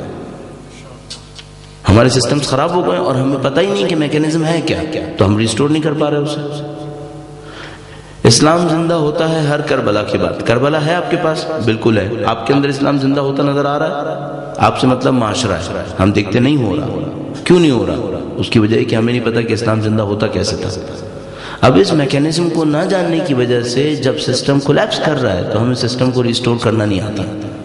ہمارے سسٹمز خراب ہو گئے اور ہمیں پتہ ہی نہیں کہ میکینزم ہے کیا، تو ہم ریسٹور نہیں کر پا رہے اسے. اسلام زندہ ہوتا ہے ہر کربلا کے بعد. کربلا ہے آپ کے پاس؟ بالکل ہے. آپ کے اندر اسلام زندہ ہوتا نظر آ رہا ہے؟ آپ سے مطلب معاشرہ ہے. ہم دیکھتے نہیں ہو رہا. کیوں نہیں ہو رہا؟ اس کی وجہ ہے کہ ہمیں نہیں پتا کہ اسلام زندہ ہوتا کیسے تھا. اب اس میکینزم کو نہ جاننے کی وجہ سے جب سسٹم کولیپس کر رہا ہے تو ہمیں سسٹم کو ریسٹور کرنا نہیں آتا.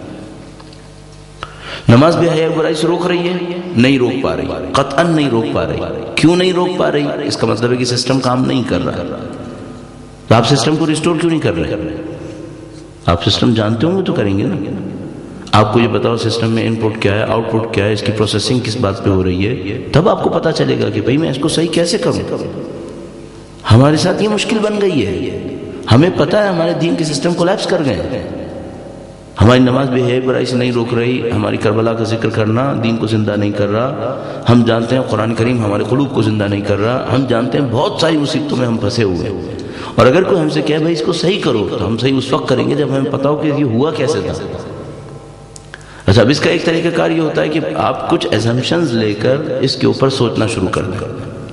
نماز بے حیائی برائی سے روک رہی ہے؟ نہیں روک پا رہی، قطعاً نہیں روک پا رہی. کیوں نہیں روک پا رہی؟ اس کا مطلب ہے کہ سسٹم کام نہیں کر رہا. تو آپ سسٹم کو ریسٹور کیوں نہیں کر رہے؟ آپ سسٹم جانتے ہوں گے تو کریں گے نا. آپ کو یہ بتاؤ سسٹم میں ان پٹ کیا ہے، آؤٹ پٹ کیا ہے، اس کی پروسیسنگ کس بات پہ ہو رہی ہے، تب آپ کو پتا چلے گا کہ بھئی میں اس کو صحیح کیسے کروں. ہمارے ساتھ یہ مشکل بن گئی ہے. ہمیں پتا ہے ہمارے دین کے سسٹم کولیپس کر گئے. ہماری نماز بے حیائی برائی سے نہیں روک رہی، ہماری کربلا کا ذکر کرنا دین کو زندہ نہیں کر رہا. ہم جانتے ہیں قرآن کریم ہمارے قلوب کو زندہ نہیں کر رہا. ہم جانتے ہیں بہت ساری مصیبتوں میں ہم پھنسے ہوئے ہیں. اور اگر کوئی ہم سے کہے بھائی اس کو صحیح کرو تو ہم صحیح اس وقت کریں گے جب ہمیں پتا ہو کہ یہ ہوا کیسے تھا. اچھا اب اس کا ایک طریقہ کار یہ ہوتا ہے کہ آپ کچھ ایزمپشنز لے کر اس کے اوپر سوچنا شروع کر دیں.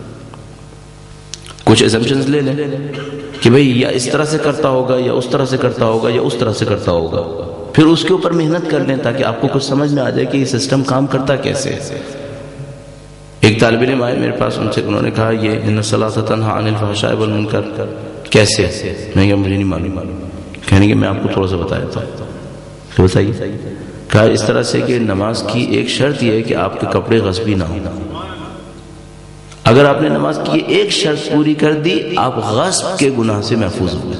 کچھ ایزمپشنز لے لیں کہ بھئی یا اس طرح سے کرتا ہوگا یا اس طرح سے کرتا ہوگا یا اس طرح سے کرتا ہوگا. پھر اس کے اوپر محنت کر لیں تاکہ آپ کو کچھ سمجھ میں آ جائے کہ یہ سسٹم کام کرتا کیسے. ایک طالب علم آئے میرے پاس، ان سے انہوں نے کہا یہ ان الصلاۃ تنہی عن الفحشاء والمنکر کیسے؟ میں کہا مجھے نہیں معلوم. کہنے کہ میں آپ کو تھوڑا سا بتایا تھا. کہ بتائیے. کہا اس طرح سے کہ نماز کی ایک شرط یہ ہے کہ آپ کے کپڑے غصبی نہ ہوں. اگر آپ نے نماز کی ایک شرط پوری کر دی آپ غصب کے گناہ سے محفوظ ہو گئے.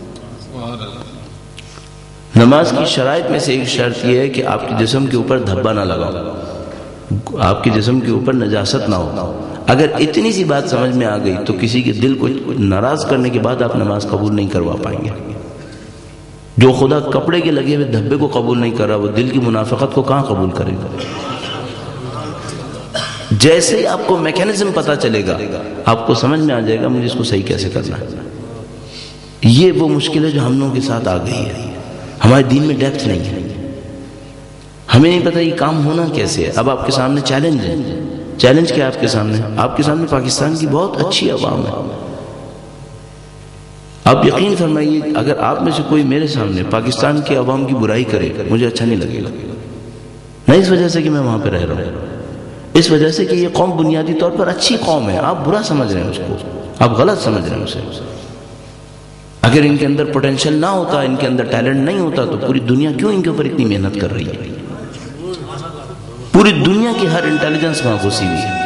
نماز کی شرائط میں سے ایک شرط یہ ہے کہ آپ کے جسم کے اوپر دھبا نہ لگاؤ، آپ کے جسم کے اوپر نجاست نہ ہو. اگر اتنی سی بات سمجھ میں آ گئی تو کسی کے دل کو ناراض کرنے کے بعد آپ نماز قبول نہیں کروا پائیں گے. جو خدا کپڑے کے لگے ہوئے دھبے کو قبول نہیں کر رہا وہ دل کی منافقت کو کہاں قبول کرے گا؟ جیسے ہی آپ کو میکینزم پتا چلے گا آپ کو سمجھ میں آ جائے گا مجھے اس کو صحیح کیسے کرنا ہے. یہ وہ مشکل ہے جو ہم لوگوں کے ساتھ آ گئی ہے. ہمارے دین میں ڈیپتھ نہیں ہے. ہمیں نہیں پتا یہ کام ہونا کیسے ہے. اب آپ کے سامنے چیلنج ہے. چیلنج کیا آپ کے سامنے؟ آپ کے سامنے پاکستان کی بہت اچھی عوام ہے. آپ یقین فرمائیے اگر آپ میں سے کوئی میرے سامنے پاکستان کے عوام کی برائی کرے مجھے اچھا نہیں لگے گا. نہیں اس وجہ سے کہ میں وہاں پہ رہ رہا ہوں، اس وجہ سے کہ یہ قوم بنیادی طور پر اچھی قوم ہے. آپ برا سمجھ رہے ہیں اس کو، آپ غلط سمجھ رہے ہیں اسے. اگر ان کے اندر پوٹینشل نہ ہوتا، ان کے اندر ٹیلنٹ نہیں ہوتا تو پوری دنیا کیوں ان کے اوپر اتنی محنت کر رہی ہے؟ پوری دنیا کی ہر انٹیلیجنس وہاں گھسی ہوئی ہے.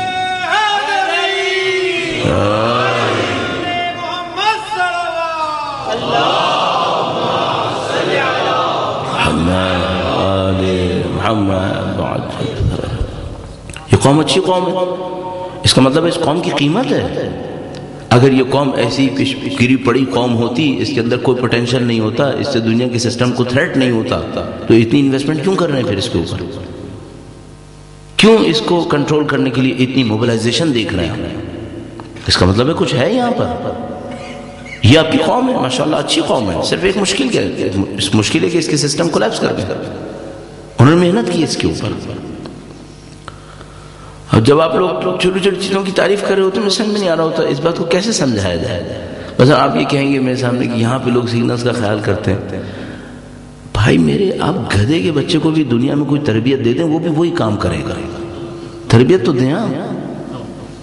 یہ قوم اچھی قوم ہے. اس کا مطلب اس قوم کی قیمت ہے. اگر یہ قوم ایسی گری پڑی قوم ہوتی، اس کے اندر کوئی پوٹینشل نہیں ہوتا، اس سے دنیا کے سسٹم کو تھریٹ نہیں ہوتا، تو اتنی انویسٹمنٹ کیوں کر رہے ہیں پھر اس کے اوپر؟ کیوں اس کو کنٹرول کرنے کے لیے اتنی موبلائزیشن دیکھ رہے ہیں؟ اس کا مطلب ہے کچھ ہے یہاں پر. یہ آپ کی قوم ہے ماشاءاللہ اچھی قوم ہے. صرف ایک مشکل کیا ہے؟ اس مشکل ہے کہ اس کے سسٹم کولیپس کر دیں. انہوں نے محنت کی اس کے اوپر. اور جب آپ لوگ چھوٹی چھوٹی چیزوں کی تعریف کر رہے ہوتے ہیں مجھے سمجھ میں نہیں آ رہا ہوتا اس بات کو کیسے سمجھایا جائے. بس آپ یہ کہیں گے میرے سامنے کہ یہاں پہ لوگ سگنلز کا خیال کرتے ہیں. بھائی میرے آپ گدھے کے بچے کو بھی دنیا میں کوئی تربیت دے دیں وہ بھی وہی کام کرے گا. تربیت تو دیں.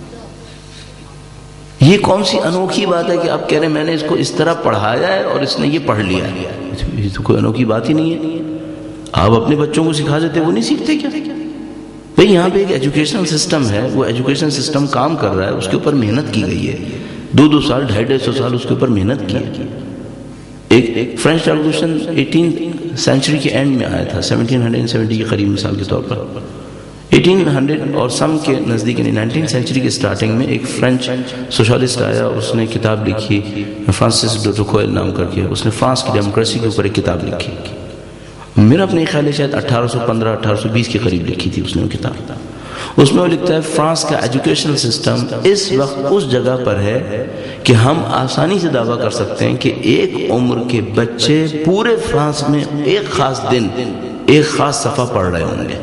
یہ کون سی انوکھی بات ہے کہ آپ کہہ رہے ہیں میں نے اس کو اس طرح پڑھایا ہے اور اس نے یہ پڑھ لیا ہے؟ یہ تو کوئی انوکھی بات ہی نہیں ہے. آپ اپنے بچوں کو سکھا دیتے وہ نہیں سیکھتے کیا؟ بھئی یہاں پہ ایک ایجوکیشنل سسٹم ہے, وہ ایجوکیشنل سسٹم کام کر رہا ہے, اس کے اوپر محنت کی گئی ہے, دو دو سال ڈھائی ڈھائی سو سال اس کے اوپر محنت کی ہے. ایک فرینچ ریولوشن ایٹین سینچری کے اینڈ میں آیا تھا, سیونٹین ہنڈریڈ سیونٹی کے قریب مثال کے طور پر. ایٹین ہنڈریڈ اور سم کے نزدیک یعنی نائنٹین سینچری کے سٹارٹنگ میں ایک فرینچ سوشلسٹ آیا, اس نے کتاب لکھی فرانسس ڈوٹوکوئل نام کر کے, اس نے فرانس کی ڈیموکریسی کے اوپر ایک کتاب لکھی. میرا اپنے خیال ہے شاید اٹھارہ سو پندرہ اٹھارہ سو بیس کے قریب لکھی تھی اس نے وہ کتاب. اس میں وہ لکھتا ہے فرانس کا ایجوکیشنل سسٹم اس وقت اس جگہ پر ہے کہ ہم آسانی سے دعویٰ کر سکتے ہیں کہ ایک عمر کے بچے پورے فرانس میں ایک خاص دن ایک خاص صفحہ پڑھ رہے ہوں گے.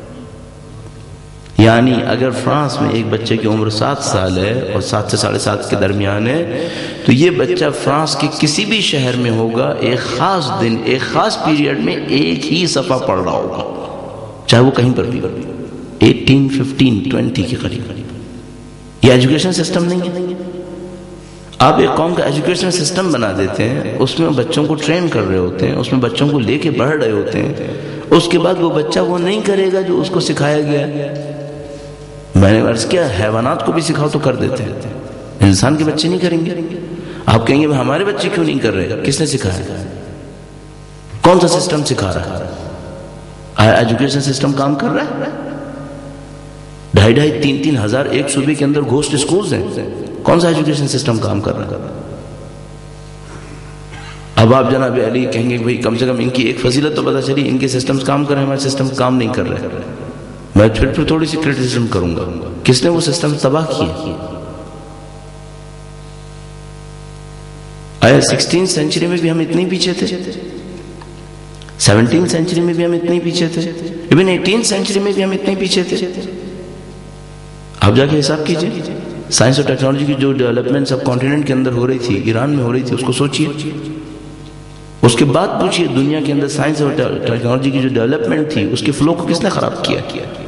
یعنی اگر فرانس میں ایک بچے کی عمر سات سال ہے اور سات سے ساڑھے سات کے درمیان ہے تو یہ بچہ فرانس کے کسی بھی شہر میں ہوگا, ایک خاص دن ایک خاص پیریڈ میں ایک ہی صفحہ پڑھ رہا ہوگا, چاہے وہ کہیں پر بھی. ایٹین ففٹین ٹوینٹی کے قریب. یہ ایجوکیشن سسٹم نہیں ہے. آپ ایک قوم کا ایجوکیشن سسٹم بنا دیتے ہیں, اس میں بچوں کو ٹرین کر رہے ہوتے ہیں, اس میں بچوں کو لے کے بڑھ رہے ہوتے ہیں, اس کے بعد وہ بچہ وہ نہیں کرے گا جو اس کو سکھایا گیا. میں نے عرض کیا حیوانات کو بھی سکھاؤ تو کر دیتے ہیں, انسان کے بچے نہیں کریں گے. آپ کہیں گے ہمارے بچے کیوں نہیں کر رہے؟ کس نے سکھایا؟ کون سا سسٹم سکھا رہا ہے؟ ایجوکیشن سسٹم کام کر رہا ہے؟ ڈھائی ڈھائی تین تین ہزار ایک صوبے کے اندر گھوسٹ اسکولز ہیں, کون سا ایجوکیشن سسٹم کام کر رہا ہے؟ اب آپ جناب علی کہیں گے بھئی کم سے کم ان کی ایک فضیلت تو پتہ چلی, ان کے سسٹمز کام کر رہے ہیں, ہمارے سسٹم کام نہیں کر رہے. میں پھر پھر تھوڑی سی کرٹیسزم کروں گا, کس نے وہ سسٹم تباہ کیے؟ آیا سکسٹین سینچری میں بھی ہم اتنے پیچھے تھے؟ سیونٹین سینچری میں بھی ہم اتنے پیچھے تھے؟ ایون ایٹین سینچری میں بھی ہم اتنے پیچھے تھے؟ آپ جا کے حساب کیجئے, سائنس اور ٹیکنالوجی کی جو ڈیولپمنٹ سب کانٹیننٹ کے اندر ہو رہی تھی, ایران میں ہو رہی تھی, اس کو سوچئے. اس کے بعد پوچھئے دنیا کے اندر سائنس اور ٹیکنالوجی کی جو ڈیولپمنٹ تھی اس کے فلو کو کس نے خراب کیا؟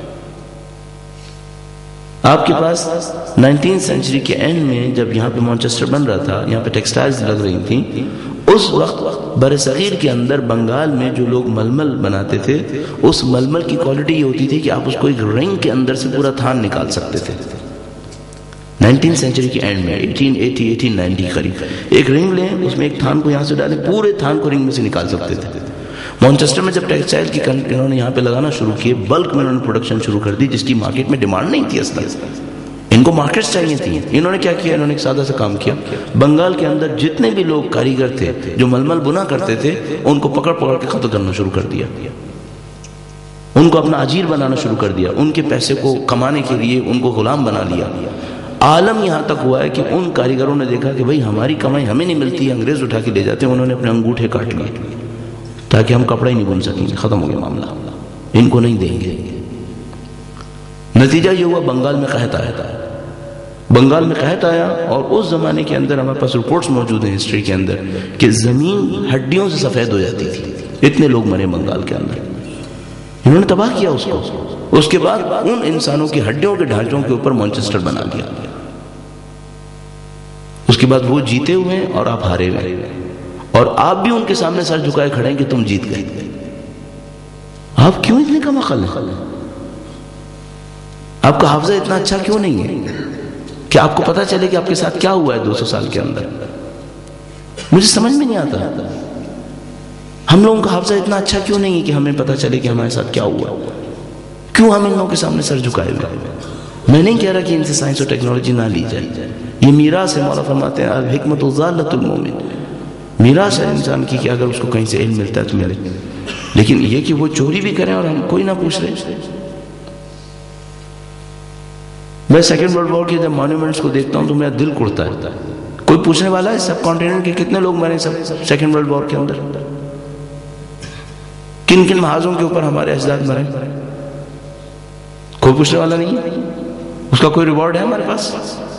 آپ کے پاس نائنٹین سینچری کے اینڈ میں جب یہاں پہ مانچسٹر بن رہا تھا, یہاں پہ ٹیکسٹائلز لگ رہی تھیں, اس وقت بر صغیر کے اندر بنگال میں جو لوگ ململ بناتے تھے, اس ململ کی کوالٹی یہ ہوتی تھی کہ آپ اس کو ایک رنگ کے اندر سے پورا تھان نکال سکتے تھے. نائنٹین سینچری کے اینڈ میں ایٹین ایٹی ایٹین نائنٹی قریب ایک رنگ لیں, اس میں ایک تھان کو یہاں سے ڈالیں, پورے تھان کو رنگ میں سے نکال سکتے تھے. مانچسٹر میں جب ٹیکسٹائل کی انہوں نے یہاں پہ لگانا شروع کیے, بلک میں انہوں نے پروڈکشن شروع کر دی, جس کی مارکیٹ میں ڈیمانڈ نہیں تھی اصلا, ان کو مارکیٹس چاہیے تھی. انہوں نے کیا کیا, انہوں نے ایک سادہ سا کام کیا, بنگال کے اندر جتنے بھی لوگ کاریگر تھے جو ململ بنا کرتے تھے, ان کو پکڑ پکڑ کے قتل کرنا شروع کر دیا, ان کو اپنا اجیر بنانا شروع کر دیا, ان کے پیسے کو کمانے کے لیے ان کو غلام بنا لیا. عالم یہاں تک ہوا ہے کہ ان کاریگروں نے دیکھا کہ بھئی ہماری کمائی ہمیں نہیں ملتی ہے, انگریز اٹھا کے لے جاتے ہیں, انہوں نے اپنے انگوٹھے کاٹ لیے تاکہ ہم کپڑا ہی نہیں بن سکیں گے, ختم ہو گیا معاملہ, ان کو نہیں دیں گے. نتیجہ یہ ہوا بنگال میں قحط آیا. بنگال میں قحط آیا اور اس زمانے کے اندر ہمارے پاس رپورٹس موجود ہیں ہسٹری کے اندر کہ زمین ہڈیوں سے سفید ہو جاتی تھی, اتنے لوگ مرے بنگال کے اندر. انہوں نے تباہ کیا اس کو. اس کے بعد ان انسانوں کی ہڈیوں کے ڈھانچوں کے اوپر مانچسٹر بنا دیا. اس کے بعد وہ جیتے ہوئے ہیں اور آپ ہارے ہوئے ہیں, اور آپ بھی ان کے سامنے سر جھکائے کھڑے ہیں کہ تم جیت گئے. آپ کیوں اتنے کم عقل ہیں؟ آپ کا حافظہ اتنا اچھا کیوں نہیں ہے کہ آپ کو پتا چلے کہ آپ کے ساتھ کیا ہوا ہے دو سو سال کے اندر؟ مجھے سمجھ میں نہیں آتا. ہم لوگوں کا حافظہ اتنا اچھا کیوں نہیں ہے کہ ہمیں پتا چلے کہ ہمارے ساتھ کیا ہوا؟ کیوں ہم ان لوگوں کے سامنے سر جھکائے ہوئے؟ میں نہیں کہہ رہا کہ ان سے سائنس اور ٹیکنالوجی نہ لی جائے, یہ میراث ہے. مولا فرماتے ہیں الحکمت ضالۃ المومن, میراث ہے انسان کی کہ اگر اس کو کہیں سے علم ملتا ہے تو ملے. لیکن یہ کہ وہ چوری بھی کریں اور ہم کوئی نہ پوچھ رہے. میں سیکنڈ ورلڈ وار کے جب مانیومنٹس کو دیکھتا ہوں تو میرا دل کڑتا ہے. کوئی پوچھنے والا ہے سب کانٹیننٹ کے کتنے لوگ مرے سب سیکنڈ ورلڈ وار کے اندر؟ کن کن محاذوں کے اوپر ہمارے اجداد مرے؟ کوئی پوچھنے والا نہیں ہے. اس کا کوئی ریوارڈ ہے ہمارے پاس؟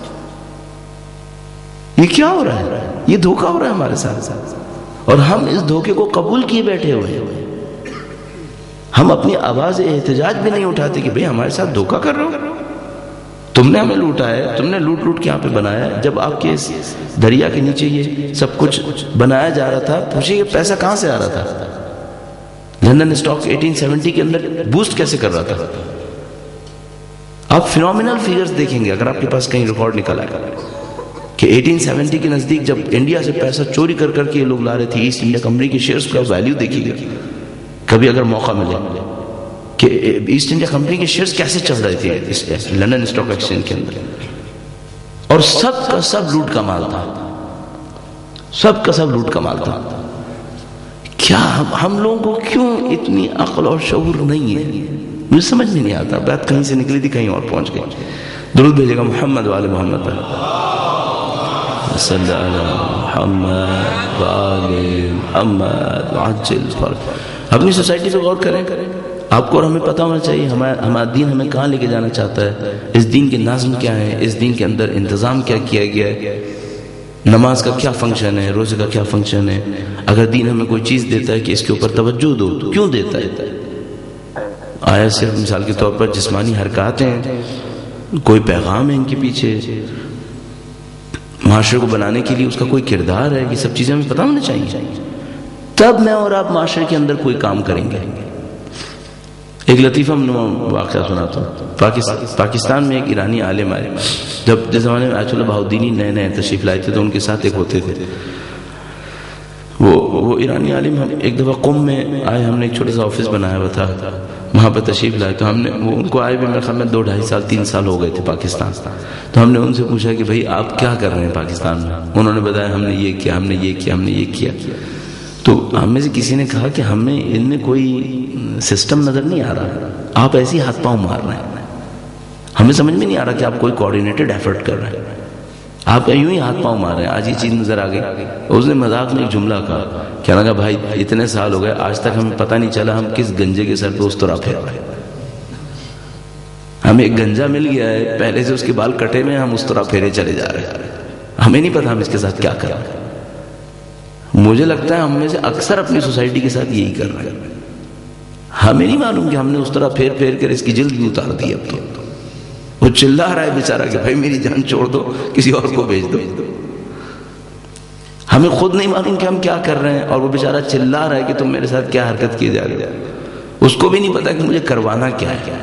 یہ کیا ہو رہا ہے؟ یہ دھوکہ ہو رہا ہے ہمارے ساتھ, اور ہم اس دھوکے کو قبول کیے بیٹھے ہوئے ہیں. ہم اپنی آواز احتجاج بھی نہیں اٹھاتے کہ بھئی ہمارے ساتھ دھوکہ کر رہے ہو. تم نے ہمیں لوٹا ہے، تم نے لوٹ لوٹ کے یہاں پہ بنایا ہے. جب آپ کے اس دریا کے نیچے یہ سب کچھ بنایا جا رہا تھا، پوچھئے یہ پیسہ کہاں سے آ رہا تھا؟ لندن اسٹاک ایٹین سیونٹی کے اندر بوسٹ کیسے کر رہا تھا؟ آپ فینومینل فیگرز دیکھیں گے اگر آپ کے پاس کہیں ریکارڈ نکل آئے کہ ایٹین سیونٹی کے نزدیک جب انڈیا سے پیسہ چوری کر کر کے یہ لوگ لا رہے تھے، ایسٹ انڈیا کمپنی کے شیئرز کا ویلیو دیکھیے گا کبھی اگر موقع ملے کہ ایسٹ انڈیا کمپنی کے شیئرز کیسے چل رہے تھے لندن اسٹاک ایکسچینج کے اندر، اور سب کا سب لوٹ کا مال تھا، سب کا سب لوٹ کا مال تھا. کیا ہم لوگوں کو کیوں اتنی عقل اور شعور نہیں ہے؟ مجھے سمجھ میں نہیں آتا. بات کہیں سے نکلی تھی کہیں اور پہنچ گئی. درود بھیجے گا محمد والے محمد پر صلی اللہ محمد والے محمد عجل فرج. اپنی سوسائٹی پہ غور کریں. آپ کو اور ہمیں پتہ ہونا چاہیے ہمارا دین ہمیں کہاں لے کے جانا چاہتا ہے، اس دین کے نظم کیا ہے، اس دین کے اندر انتظام کیا کیا گیا ہے، نماز کا کیا فنکشن ہے، روزے کا کیا فنکشن ہے. اگر دین ہمیں کوئی چیز دیتا ہے کہ اس کے اوپر توجہ دو تو کیوں دیتا ہے؟ آیا صرف مثال کے طور پر جسمانی حرکات ہیں، کوئی پیغام ہے ان کے پیچھے، معاشرے کو بنانے کے لیے اس کا کوئی کردار ہے، یہ سب چیزیں ہمیں پتہ ہونا چاہیے. تب میں اور آپ معاشرے کے اندر کوئی کام کریں گے. ایک لطیفہ واقعہ سناتا ہوں. پاکستان میں ایک ایرانی عالم آئے. جب جس زمانے میں آیت اللہ بہاؤدینی نئے نئے تشریف لائے تھے تو ان کے ساتھ ایک ہوتے تھے. وہ وہ ایرانی عالم ہم ایک دفعہ قم میں آئے. ہم نے ایک چھوٹا سا آفس بنایا ہوا تھا، وہاں پہ تشریف لائے. تو ہم نے وہ ان کو آئے بھی میرے خیال میں دو ڈھائی سال تین سال ہو گئے تھے پاکستان. تو ہم نے ان سے پوچھا کہ بھائی آپ کیا کر رہے ہیں پاکستان میں؟ انہوں نے بتایا ہم نے یہ کیا، ہم نے یہ کیا، ہم نے یہ کیا. تو ہم میں سے کسی نے کہا کہ ہمیں ان میں کوئی سسٹم نظر نہیں آ رہا، آپ ایسے ہی ہاتھ پاؤں مار رہے ہیں. ہمیں سمجھ میں نہیں آ رہا کہ آپ کوئی کوآرڈینیٹڈ ایفرٹ کر رہے ہیں، آپ یوں ہی ہاتھ پاؤں مار رہے ہیں. آج یہ چیز نظر آ گئی. اس نے مذاق میں ایک جملہ کہا، کہنا کہ بھائی اتنے سال ہو گئے آج تک ہمیں پتہ نہیں چلا ہم کس گنجے کے سر پہ اس طرح پھیر رہے ہیں. ہمیں ایک گنجا مل گیا ہے، پہلے سے اس کے بال کٹے میں، ہم اس طرح پھیرے چلے جا رہے ہیں. ہمیں نہیں پتا ہم اس کے ساتھ کیا کر رہے ہیں. مجھے لگتا ہے ہم میں سے اکثر اپنی سوسائٹی کے ساتھ یہی کر رہے ہیں. ہمیں نہیں معلوم کہ ہم نے اس طرح پھیر پھیر کر اس کی جلد بھی اتار دی. اب تو وہ چلا رہا ہے بیچارہ کہ بھائی میری جان چھوڑ دو، کسی اور کو بھیج دو. ہمیں خود نہیں معلوم کہ ہم کیا کر رہے ہیں، اور وہ بیچارہ چلا رہا ہے کہ تم میرے ساتھ کیا حرکت کی جا رہی ہے. اس کو بھی نہیں پتا کہ مجھے کروانا کیا ہے.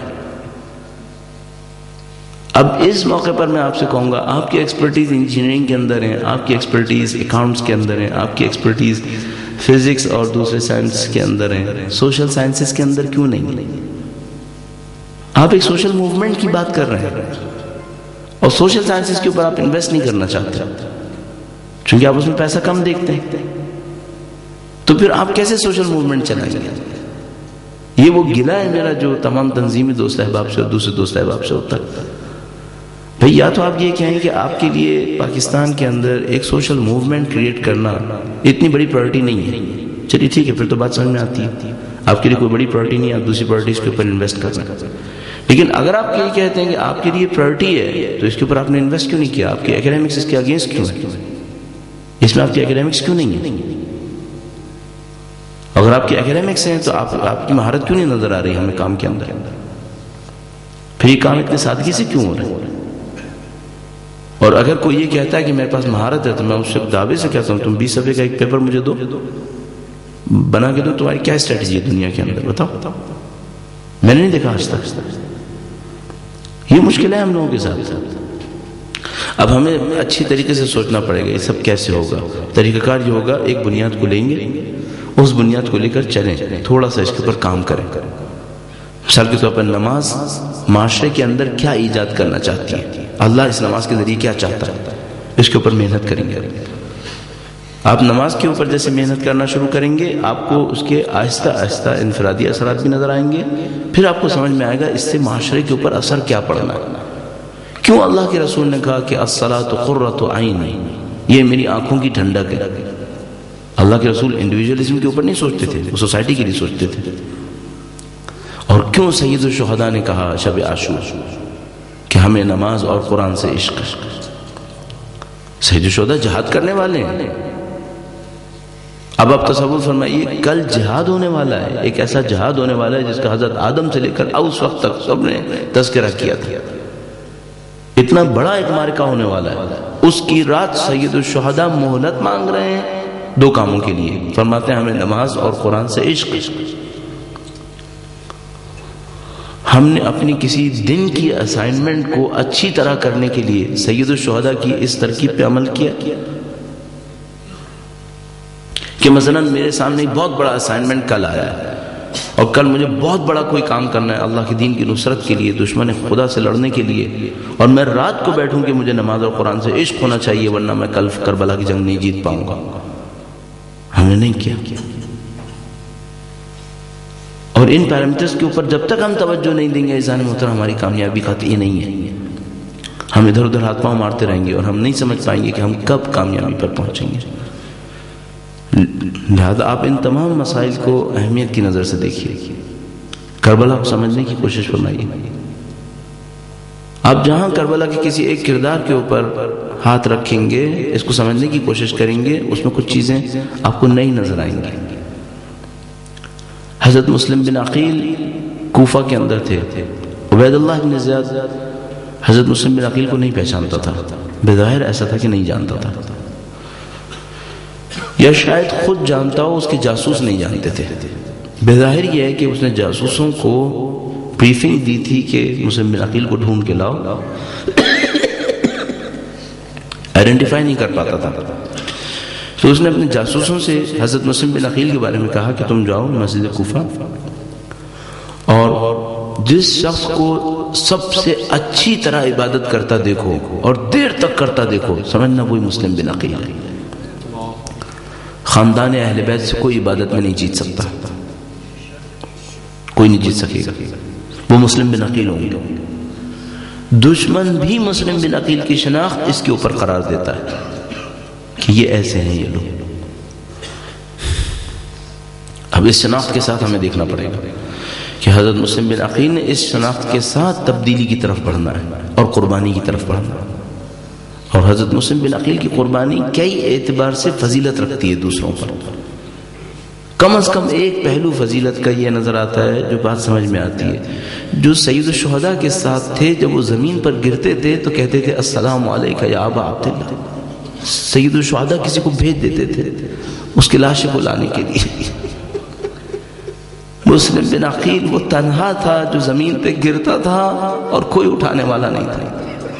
اب اس موقع پر میں آپ سے کہوں گا، آپ کی ایکسپرٹیز انجینئرنگ کے اندر ہے، آپ کی ایکسپرٹیز اکاؤنٹس کے اندر ہے، آپ کی ایکسپرٹیز فزکس اور دوسرے سائنس کے اندر ہے، سوشل سائنسز کے اندر کیوں نہیں؟ آپ ایک سوشل موومنٹ کی بات کر رہے ہیں اور سوشل سائنسز کے اوپر آپ انویسٹ نہیں کرنا چاہتے چونکہ آپ اس میں پیسہ کم دیکھتے ہیں. تو پھر آپ کیسے سوشل موومنٹ چلائیں گے؟ یہ وہ گلہ ہے میرا جو تمام تنظیمی دوست احباب سے اور دوسرے دوست احباب سے ہوتا ہے. بھئی یا تو آپ یہ کہیں کہ آپ کے لیے پاکستان کے اندر ایک سوشل موومنٹ کریٹ کرنا اتنی بڑی پرائرٹی نہیں ہے. چلیے ٹھیک ہے، پھر تو بات سمجھ میں آتی ہے. آپ کے لیے کوئی بڑی پرائرٹی نہیں ہے، آپ دوسری پرائرٹیز کے اوپر انویسٹ کرنا. لیکن اگر آپ یہ کہتے ہیں کہ آپ کے لیے پرائرٹی ہے تو اس کے اوپر آپ نے انویسٹ کیوں نہیں کیا؟ آپ کے اکیڈیمکس اس کے اگینسٹ کیوں ہے؟ اس میں آپ کے اکیڈیمکس کیوں نہیں ہے؟ اگر آپ کے اکیڈیمکس ہیں تو آپ آپ کی مہارت کیوں نہیں نظر آ رہی ہمیں کام کے اندر؟ پھر یہ کام اتنے سادگی سے کیوں ہو رہا ہے؟ اور اگر کوئی یہ کہتا ہے کہ میرے پاس مہارت ہے تو میں اس سے دعوے سے کہتا ہوں تم بیس صفحے کا ایک پیپر مجھے دو، بنا کے دو. تمہاری کیا اسٹریٹجی ہے دنیا کے اندر بتاؤ؟ میں نے نہیں دیکھا آج تک. یہ مشکل ہے ہم لوگوں کے ساتھ. اب ہمیں اچھی طریقے سے سوچنا پڑے گا یہ سب کیسے ہوگا. طریقہ کار یہ ہوگا، ایک بنیاد کو لیں گے، اس بنیاد کو لے کر چلیں، تھوڑا سا اس کے اوپر کام کریں. مثال کے طور پر نماز معاشرے کے اندر کیا ایجاد کرنا چاہتی ہے، اللہ اس نماز کے ذریعے کیا چاہتا ہے، اس کے اوپر محنت کریں گے. آپ نماز کے اوپر جیسے محنت کرنا شروع کریں گے، آپ کو اس کے آہستہ آہستہ انفرادی اثرات بھی نظر آئیں گے. پھر آپ کو سمجھ میں آئے گا اس سے معاشرے کے اوپر اثر کیا پڑنا ہے. کیوں اللہ کے رسول نے کہا کہ الصلاۃ قرۃ عین، یہ میری آنکھوں کی ٹھنڈک ہے. اللہ کے رسول انڈیویجولزم کے اوپر نہیں سوچتے تھے، وہ سوسائٹی کے لیے سوچتے تھے. اور کیوں سید الشہداء نے کہا شب عاشور کہ ہمیں نماز اور قرآن سے عشق. سید الشہداء جہاد کرنے والے ہیں. اب آپ تصور فرمائیے کل جہاد ہونے والا ہے، ایک ایسا جہاد ہونے والا ہے جس کا حضرت آدم سے لے کر اس وقت تک سب نے تذکرہ کیا تھا. اتنا بڑا ایک معرکہ ہونے والا ہے، اس کی رات سید الشہداء مہلت مانگ رہے ہیں دو کاموں کے لیے، فرماتے ہیں ہمیں نماز اور قرآن سے عشق۔ ہم نے اپنی کسی دن کی اسائنمنٹ کو اچھی طرح کرنے کے لیے سید الشہداء کی اس ترکیب پہ عمل کیا کہ مثلا میرے سامنے ایک بہت بڑا اسائنمنٹ کل آیا ہے اور کل مجھے بہت بڑا کوئی کام کرنا ہے اللہ کے دین کی نصرت کے لیے، دشمن خدا سے لڑنے کے لیے، اور میں رات کو بیٹھوں کہ مجھے نماز اور قرآن سے عشق ہونا چاہیے ورنہ میں کل کربلا کی جنگ نہیں جیت پاؤں گا۔ ہم نے نہیں کیا، اور ان پیرامیٹرز کے اوپر جب تک ہم توجہ نہیں دیں گے عزیزان محترم ہماری کامیابی قطعی نہیں ہے۔ ہم ادھر ادھر ہاتھ پاؤں مارتے رہیں گے اور ہم نہیں سمجھ پائیں گے کہ ہم کب کامیابی پر پہنچیں گے۔ لہذا آپ ان تمام مسائل کو اہمیت کی نظر سے دیکھیے، کربلا کو سمجھنے کی کوشش فرمائیے۔ آپ جہاں کربلا کے کسی ایک کردار کے اوپر ہاتھ رکھیں گے، اس کو سمجھنے کی کوشش کریں گے، اس میں کچھ چیزیں آپ کو نئی نظر آئیں گی۔ حضرت مسلم بن عقیل کوفہ کے اندر تھے، عبید اللہ بن زیاد حضرت مسلم بن عقیل کو نہیں پہچانتا تھا، بظاہر ایسا تھا کہ نہیں جانتا تھا، یا شاید خود جانتا ہو اس کے جاسوس نہیں جانتے تھے۔ بظاہر یہ ہے کہ اس نے جاسوسوں کو بریفنگ دی تھی کہ مسلم بن عقیل کو ڈھونڈ کے لاؤ، آئیڈینٹیفائی نہیں کر پاتا تھا، تو اس نے اپنے جاسوسوں سے حضرت مسلم بن عقیل کے بارے میں کہا کہ تم جاؤ مسجد کوفہ اور جس شخص کو سب سے اچھی طرح عبادت کرتا دیکھو اور دیر تک کرتا دیکھو سمجھنا وہی مسلم بن عقیل ہے۔ خاندان اہل بیت سے کوئی عبادت میں نہیں جیت سکتا، کوئی نہیں جیت سکے گا، وہ مسلم بن عقیل ہوں گے۔ دشمن بھی مسلم بن عقیل کی شناخت اس کے اوپر قرار دیتا ہے کہ یہ ایسے ہیں یہ لوگ۔ اب اس شناخت کے ساتھ ہمیں دیکھنا پڑے گا کہ حضرت مسلم بن عقیل نے اس شناخت کے ساتھ تبدیلی کی طرف بڑھنا ہے اور قربانی کی طرف بڑھنا ہے، اور حضرت مسلم بن عقیل کی قربانی کئی اعتبار سے فضیلت رکھتی ہے دوسروں پر۔ کم از کم ایک پہلو فضیلت کا یہ نظر آتا ہے جو بات سمجھ میں آتی ہے، جو سید الشہداء کے ساتھ تھے جب وہ زمین پر گرتے تھے تو کہتے تھے السلام علیکہ یا ابا عبداللہ۔ سید الشہداء کسی کو بھیج دیتے تھے اس کی لاش کو لانے کے لیے۔ مسلم بن عقیل وہ تنہا تھا جو زمین پہ گرتا تھا اور کوئی اٹھانے والا نہیں تھا۔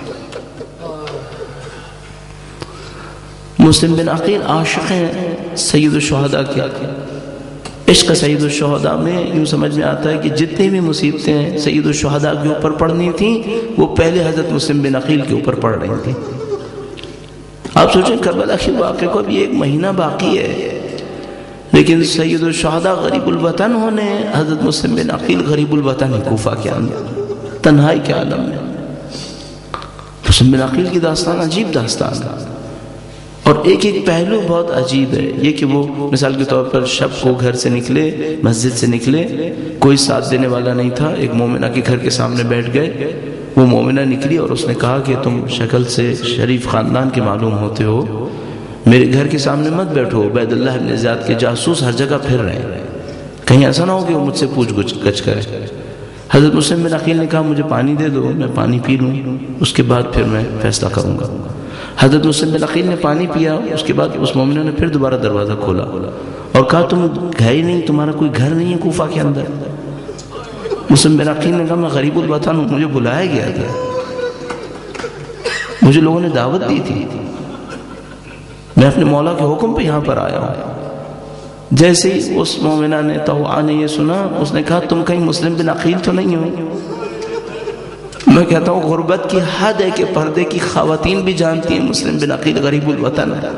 مسلم بن عقیل عاشق ہیں سید الشہداء کے، عشق سید الشہداء میں یوں سمجھ میں آتا ہے کہ جتنی بھی مصیبتیں سید الشہداء کے اوپر پڑنی تھیں وہ پہلے حضرت مسلم بن عقیل کے اوپر پڑ رہی تھیں۔ آپ سوچیں کربلا کے واقعے کو اب یہ ایک مہینہ باقی ہے، لیکن سید الشہداء غریب الوطن ہونے حضرت مسلم بن عقیل غریب الوطن ہے کوفہ کے اندر تنہائی کے عالم میں۔ مسلم بن عقیل کی داستان عجیب داستان ہے، اور ایک ایک پہلو بہت عجیب ہے۔ یہ کہ وہ مثال کے طور پر شب کو گھر سے نکلے، مسجد سے نکلے، کوئی ساتھ دینے والا نہیں تھا، ایک مومنہ کے گھر کے سامنے بیٹھ گئے، وہ مومنہ نکلی اور اس نے کہا کہ تم شکل سے شریف خاندان کے معلوم ہوتے ہو، میرے گھر کے سامنے مت بیٹھو، عبید اللہ بن زیاد کے جاسوس ہر جگہ پھر رہے ہیں، کہیں ایسا نہ ہو کہ وہ مجھ سے پوچھ گچھ کرے۔ حضرت مسلم بن عقیل نے کہا مجھے پانی دے دو، میں پانی پی لوں، اس کے بعد پھر میں فیصلہ کروں گا۔ حضرت مسلم بن عقیل نے پانی پیا، اس کے بعد اس مومنہ نے پھر دوبارہ دروازہ کھولا اور کہا تم گھر ہی نہیں، تمہارا کوئی گھر نہیں ہے کوفہ کے اندر؟ مسلم بن عقیل نے کہا میں غریب الوطن ہوں، مجھے بلایا گیا تھا، مجھے لوگوں نے دعوت دی تھی، میں اپنے مولا کے حکم پہ یہاں پر آیا ہوں۔ جیسے ہی اس مومنہ نے توعا نے یہ سنا، اس نے کہا تم کہیں مسلم بن عقیل تو نہیں ہو؟ میں کہتا ہوں غربت کی حد ہے کہ پردے کی خواتین بھی جانتی ہیں مسلم بن عقیل غریب الوطن ہے۔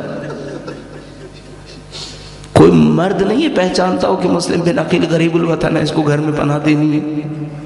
کوئی مرد نہیں ہے پہچانتا ہو کہ مسلم بن عقیل غریب الوطن ہے، اس کو گھر میں پناہ دینی ہے۔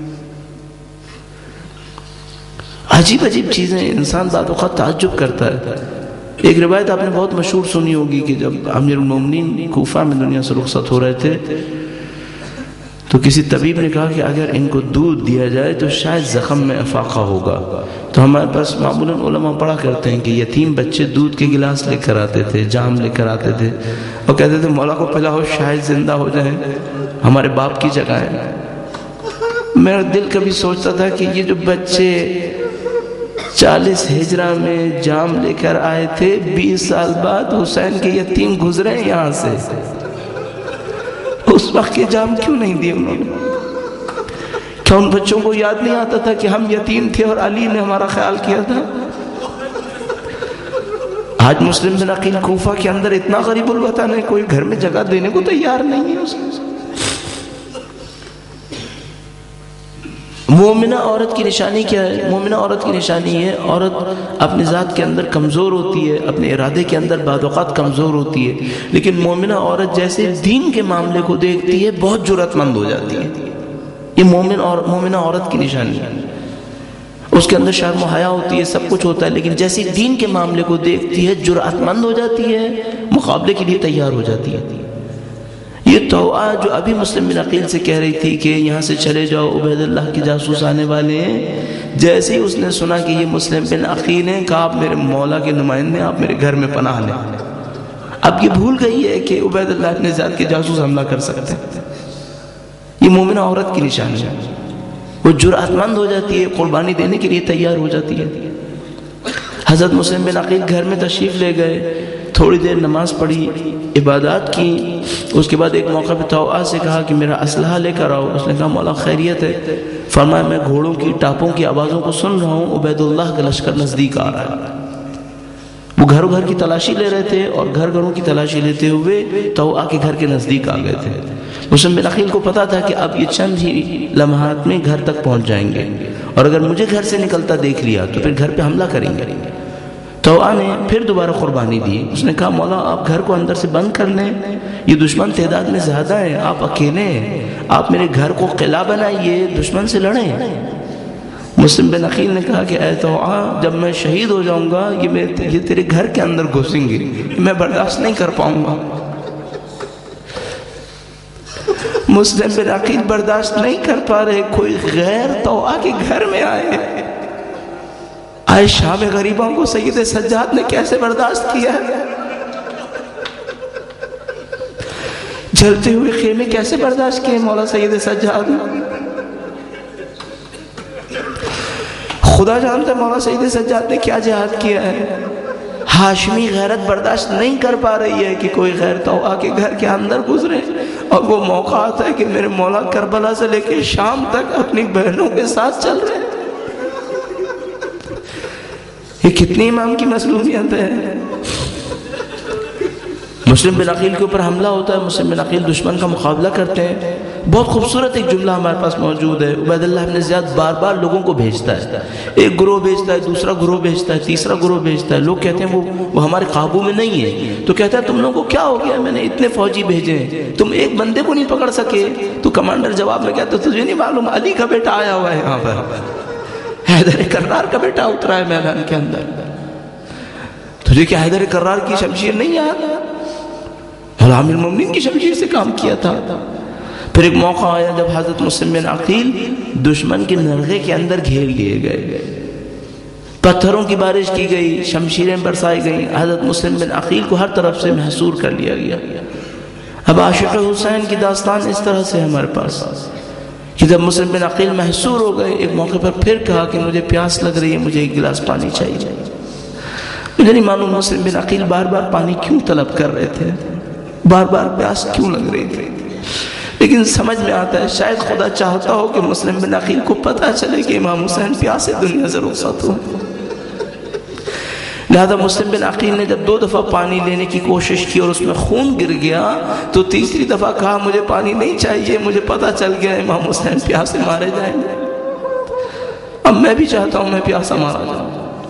عجیب عجیب چیزیں، انسان بعض اوقات تعجب کرتا ہے۔ ایک روایت آپ نے بہت مشہور سنی ہوگی کہ جب امیر المومنین کوفہ میں دنیا سے رخصت ہو رہے تھے تو کسی طبیب نے کہا کہ اگر ان کو دودھ دیا جائے تو شاید زخم میں افاقہ ہوگا۔ تو ہمارے پاس معمولاً علماء پڑھا کرتے ہیں کہ یتیم بچے دودھ کے گلاس لے کر آتے تھے، جام لے کر آتے تھے اور کہتے تھے مولا کو پلاؤ شاید زندہ ہو جائیں، ہمارے باپ کی جگہ ہے۔ میرا دل کبھی سوچتا تھا کہ یہ جو بچے چالیس ہجرہ میں جام لے کر آئے تھے، بیس سال بعد حسین کے یتیم گزرے یہاں سے، اس وقت کے جام کیوں نہیں دیے انہوں نے؟ کیا ان بچوں کو یاد نہیں آتا تھا کہ ہم یتیم تھے اور علی نے ہمارا خیال کیا تھا؟ آج مسلم بن عقیل کوفہ کے اندر اتنا غریب الوطن ہے، کوئی گھر میں جگہ دینے کو تیار نہیں ہے اسے۔ مومنہ عورت کی نشانی کیا ہے؟ مومنہ عورت کی نشانی ہے، عورت اپنی ذات کے اندر کمزور ہوتی ہے، اپنے ارادے کے اندر بعض اوقات کمزور ہوتی ہے، لیکن مومنہ عورت جیسے دین کے معاملے کو دیکھتی ہے بہت جرأت مند ہو جاتی ہے۔ یہ مومن اور مومنہ عورت کی نشانی ہے، اس کے اندر شرم و حیا ہوتی ہے، سب کچھ ہوتا ہے، لیکن جیسے دین کے معاملے کو دیکھتی ہے جرأت مند ہو جاتی ہے، مقابلے کے لیے تیار ہو جاتی ہے۔ یہ توعہ جو ابھی مسلم بن عقیل سے کہہ رہی تھی کہ یہاں سے چلے جاؤ، عبید اللہ کے جاسوس آنے والے ہیں، جیسے ہی اس نے سنا کہ یہ مسلم بن عقیل ہیں، کہا آپ میرے مولا کے نمائندے، آپ میرے گھر میں پناہ لیں۔ اب یہ بھول گئی ہے کہ عبید اللہ ابن زیاد کے جاسوس حملہ کر سکتے ہیں۔ یہ مومنہ عورت کی نشانی ہے، وہ جرأت مند ہو جاتی ہے، قربانی دینے کے لیے تیار ہو جاتی ہے۔ حضرت مسلم بن عقیل گھر میں تشریف لے گئے، تھوڑی دیر نماز پڑھی، عبادات کی، اس کے بعد ایک موقع پہ توعہ سے کہا کہ میرا اسلحہ لے کر آؤ۔ اس نے کہا مولا خیریت ہے؟ فرمایا میں گھوڑوں کی ٹاپوں کی آوازوں کو سن رہا ہوں، عبید اللہ کا لشکر نزدیک آ رہا ہے۔ وہ گھر گھر کی تلاشی لے رہے تھے، اور گھر گھروں کی تلاشی لیتے ہوئے توعہ کے گھر کے نزدیک آ گئے تھے۔ مسلم بن عقیل کو پتا تھا کہ اب یہ چند ہی لمحات میں گھر تک پہنچ جائیں گے، اور اگر مجھے گھر سے نکلتا دیکھ لیا تو پھر گھر پہ حملہ کریں گے۔ توعہ نے پھر دوبارہ قربانی دی، اس نے کہا مولا آپ گھر کو اندر سے بند کر لیں، یہ دشمن تعداد میں زیادہ ہیں، آپ اکیلے ہیں، آپ میرے گھر کو قلعہ بنائیے، دشمن سے لڑیں۔ مسلم بن عقیل نے کہا کہ اے توعہ جب میں شہید ہو جاؤں گا یہ تیرے گھر کے اندر گھسیں گے، میں برداشت نہیں کر پاؤں گا۔ مسلم بن عقیل برداشت نہیں کر پا رہے، کوئی غیر توعہ کے گھر میں آئے آئے شام غریبوں کو سید سجاد نے کیسے برداشت کیا، جلتے ہوئے خیمے کیسے برداشت کیے مولا سید سجاد نے؟ خدا جانتا ہے مولا سید سجاد نے کیا جہاد کیا ہے۔ ہاشمی غیرت برداشت نہیں کر پا رہی ہے کہ کوئی غیر توعہ کے گھر کے اندر گزرے، اور وہ موقع آتا ہے کہ میرے مولا کربلا سے لے کے شام تک اپنی بہنوں کے ساتھ چل رہے ہیں۔ یہ کتنی امام کی مظلومیت ہے۔ مسلم بن عقیل کے اوپر حملہ ہوتا ہے، مسلم بن عقیل دشمن کا مقابلہ کرتے ہیں۔ بہت خوبصورت ایک جملہ ہمارے پاس موجود ہے، عبید اللہ ابن زیاد بار بار لوگوں کو بھیجتا ہے، ایک گروہ بھیجتا ہے، دوسرا گروہ بھیجتا ہے، تیسرا گروہ بھیجتا ہے۔ لوگ کہتے ہیں وہ وہ ہمارے قابو میں نہیں ہے، تو کہتا ہے تم لوگوں کو کیا ہو گیا، میں نے اتنے فوجی بھیجے ہیں تم ایک بندے کو نہیں پکڑ سکے؟ تو کمانڈر جواب میں کہتا تجھے نہیں معلوم علی کا بیٹا آیا ہوا ہے یہاں پر، حیدر کرار کا بیٹا اترا ہے میدان کے اندر، تجھے کیا حیدر کرار کی شمشیر نہیں یاد؟ غلام المومنین کی شمشیر سے کام کیا تھا۔ پھر ایک موقع آیا جب حضرت مسلم بن عقیل دشمن کے نرغے کے اندر گھیر لیے گئے، پتھروں کی بارش کی گئی، شمشیریں برسائی گئیں، حضرت مسلم بن عقیل کو ہر طرف سے محصور کر لیا گیا۔ اب عاشق حسین کی داستان اس طرح سے ہمارے پاس کہ جب مسلم بن عقیل محصور ہو گئے، ایک موقع پر پھر کہا کہ مجھے پیاس لگ رہی ہے، مجھے ایک گلاس پانی چاہیے۔ مجھے نہیں معلوم مسلم بن عقیل بار بار پانی کیوں طلب کر رہے تھے، بار بار پیاس کیوں لگ رہی تھی، لیکن سمجھ میں آتا ہے شاید خدا چاہتا ہو کہ مسلم بن عقیل کو پتہ چلے کہ امام حسین پیاسے دنیا سے رخصت ہو۔ لہذا مسلم بن عقیل نے جب دو دفعہ پانی لینے کی کوشش کی اور اس میں خون گر گیا تو تیسری دفعہ کہا مجھے پانی نہیں چاہیے، مجھے پتہ چل گیا امام حسین پیاسے مارے جائیں گے، اب میں بھی چاہتا ہوں میں پیاسا مارا جاؤں۔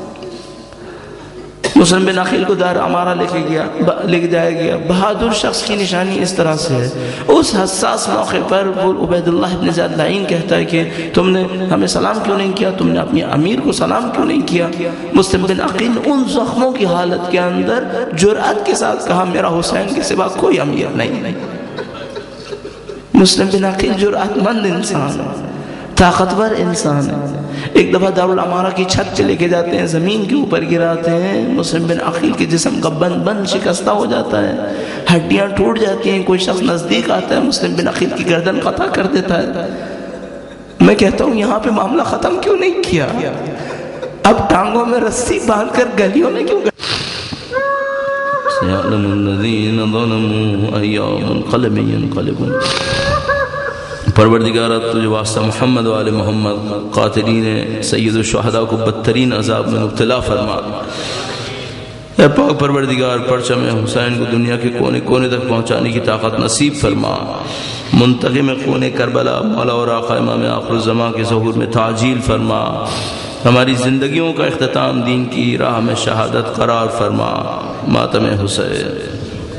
مسلم بن عقیل کو دار عمارہ لے کے گیا لے کے جایا گیا۔ بہادر شخص کی نشانی اس طرح سے ہے، اس حساس موقع پر وہ عبید اللہ ابن زیاد لعین کہتا ہے کہ تم نے ہمیں سلام کیوں نہیں کیا، تم نے اپنی امیر کو سلام کیوں نہیں کیا؟ مسلم بن عقیل ان زخموں کی حالت کے اندر جرأت کے ساتھ کہا میرا حسین کے سوا کوئی امیر نہیں۔ مسلم بن عقیل جرأت مند انسان ہے، طاقتور انسان ہے۔ ایک دفعہ دارالعمارہ کی چھت چلے کے جاتے ہیں، زمین کے اوپر گراتے ہیں، مسلم بن عقیل کے جسم کا بند بند شکستہ ہو جاتا ہے، ہڈیاں ٹوٹ جاتی ہیں، کوئی شخص نزدیک آتا ہے مسلم بن عقیل کی گردن قطع کر دیتا ہے۔ میں کہتا ہوں یہاں پہ معاملہ ختم کیوں نہیں کیا؟ اب ٹانگوں میں رسی باندھ کر گلیوں میں کیوں گئے؟ سَيَعْلَمُ الَّذِينَ ظَلَمُوا أَيَّ مُنْقَلَبٍ يَنْقَلِبُونَ۔ پروردگارہ تجھے واسطہ محمد و آل محمد قاتلین سید الشہداء کو بدترین عذاب میں مبتلا فرما۔ اے پاک پروردگار پرچم حسین کو دنیا کے کونے کونے تک پہنچانے کی طاقت نصیب فرما۔ منتقم خون کربلا مولا اور آقا امام آخر الزمان کے ظہور میں تعجیل فرما۔ ہماری زندگیوں کا اختتام دین کی راہ میں شہادت قرار فرما۔ ماتم حسین۔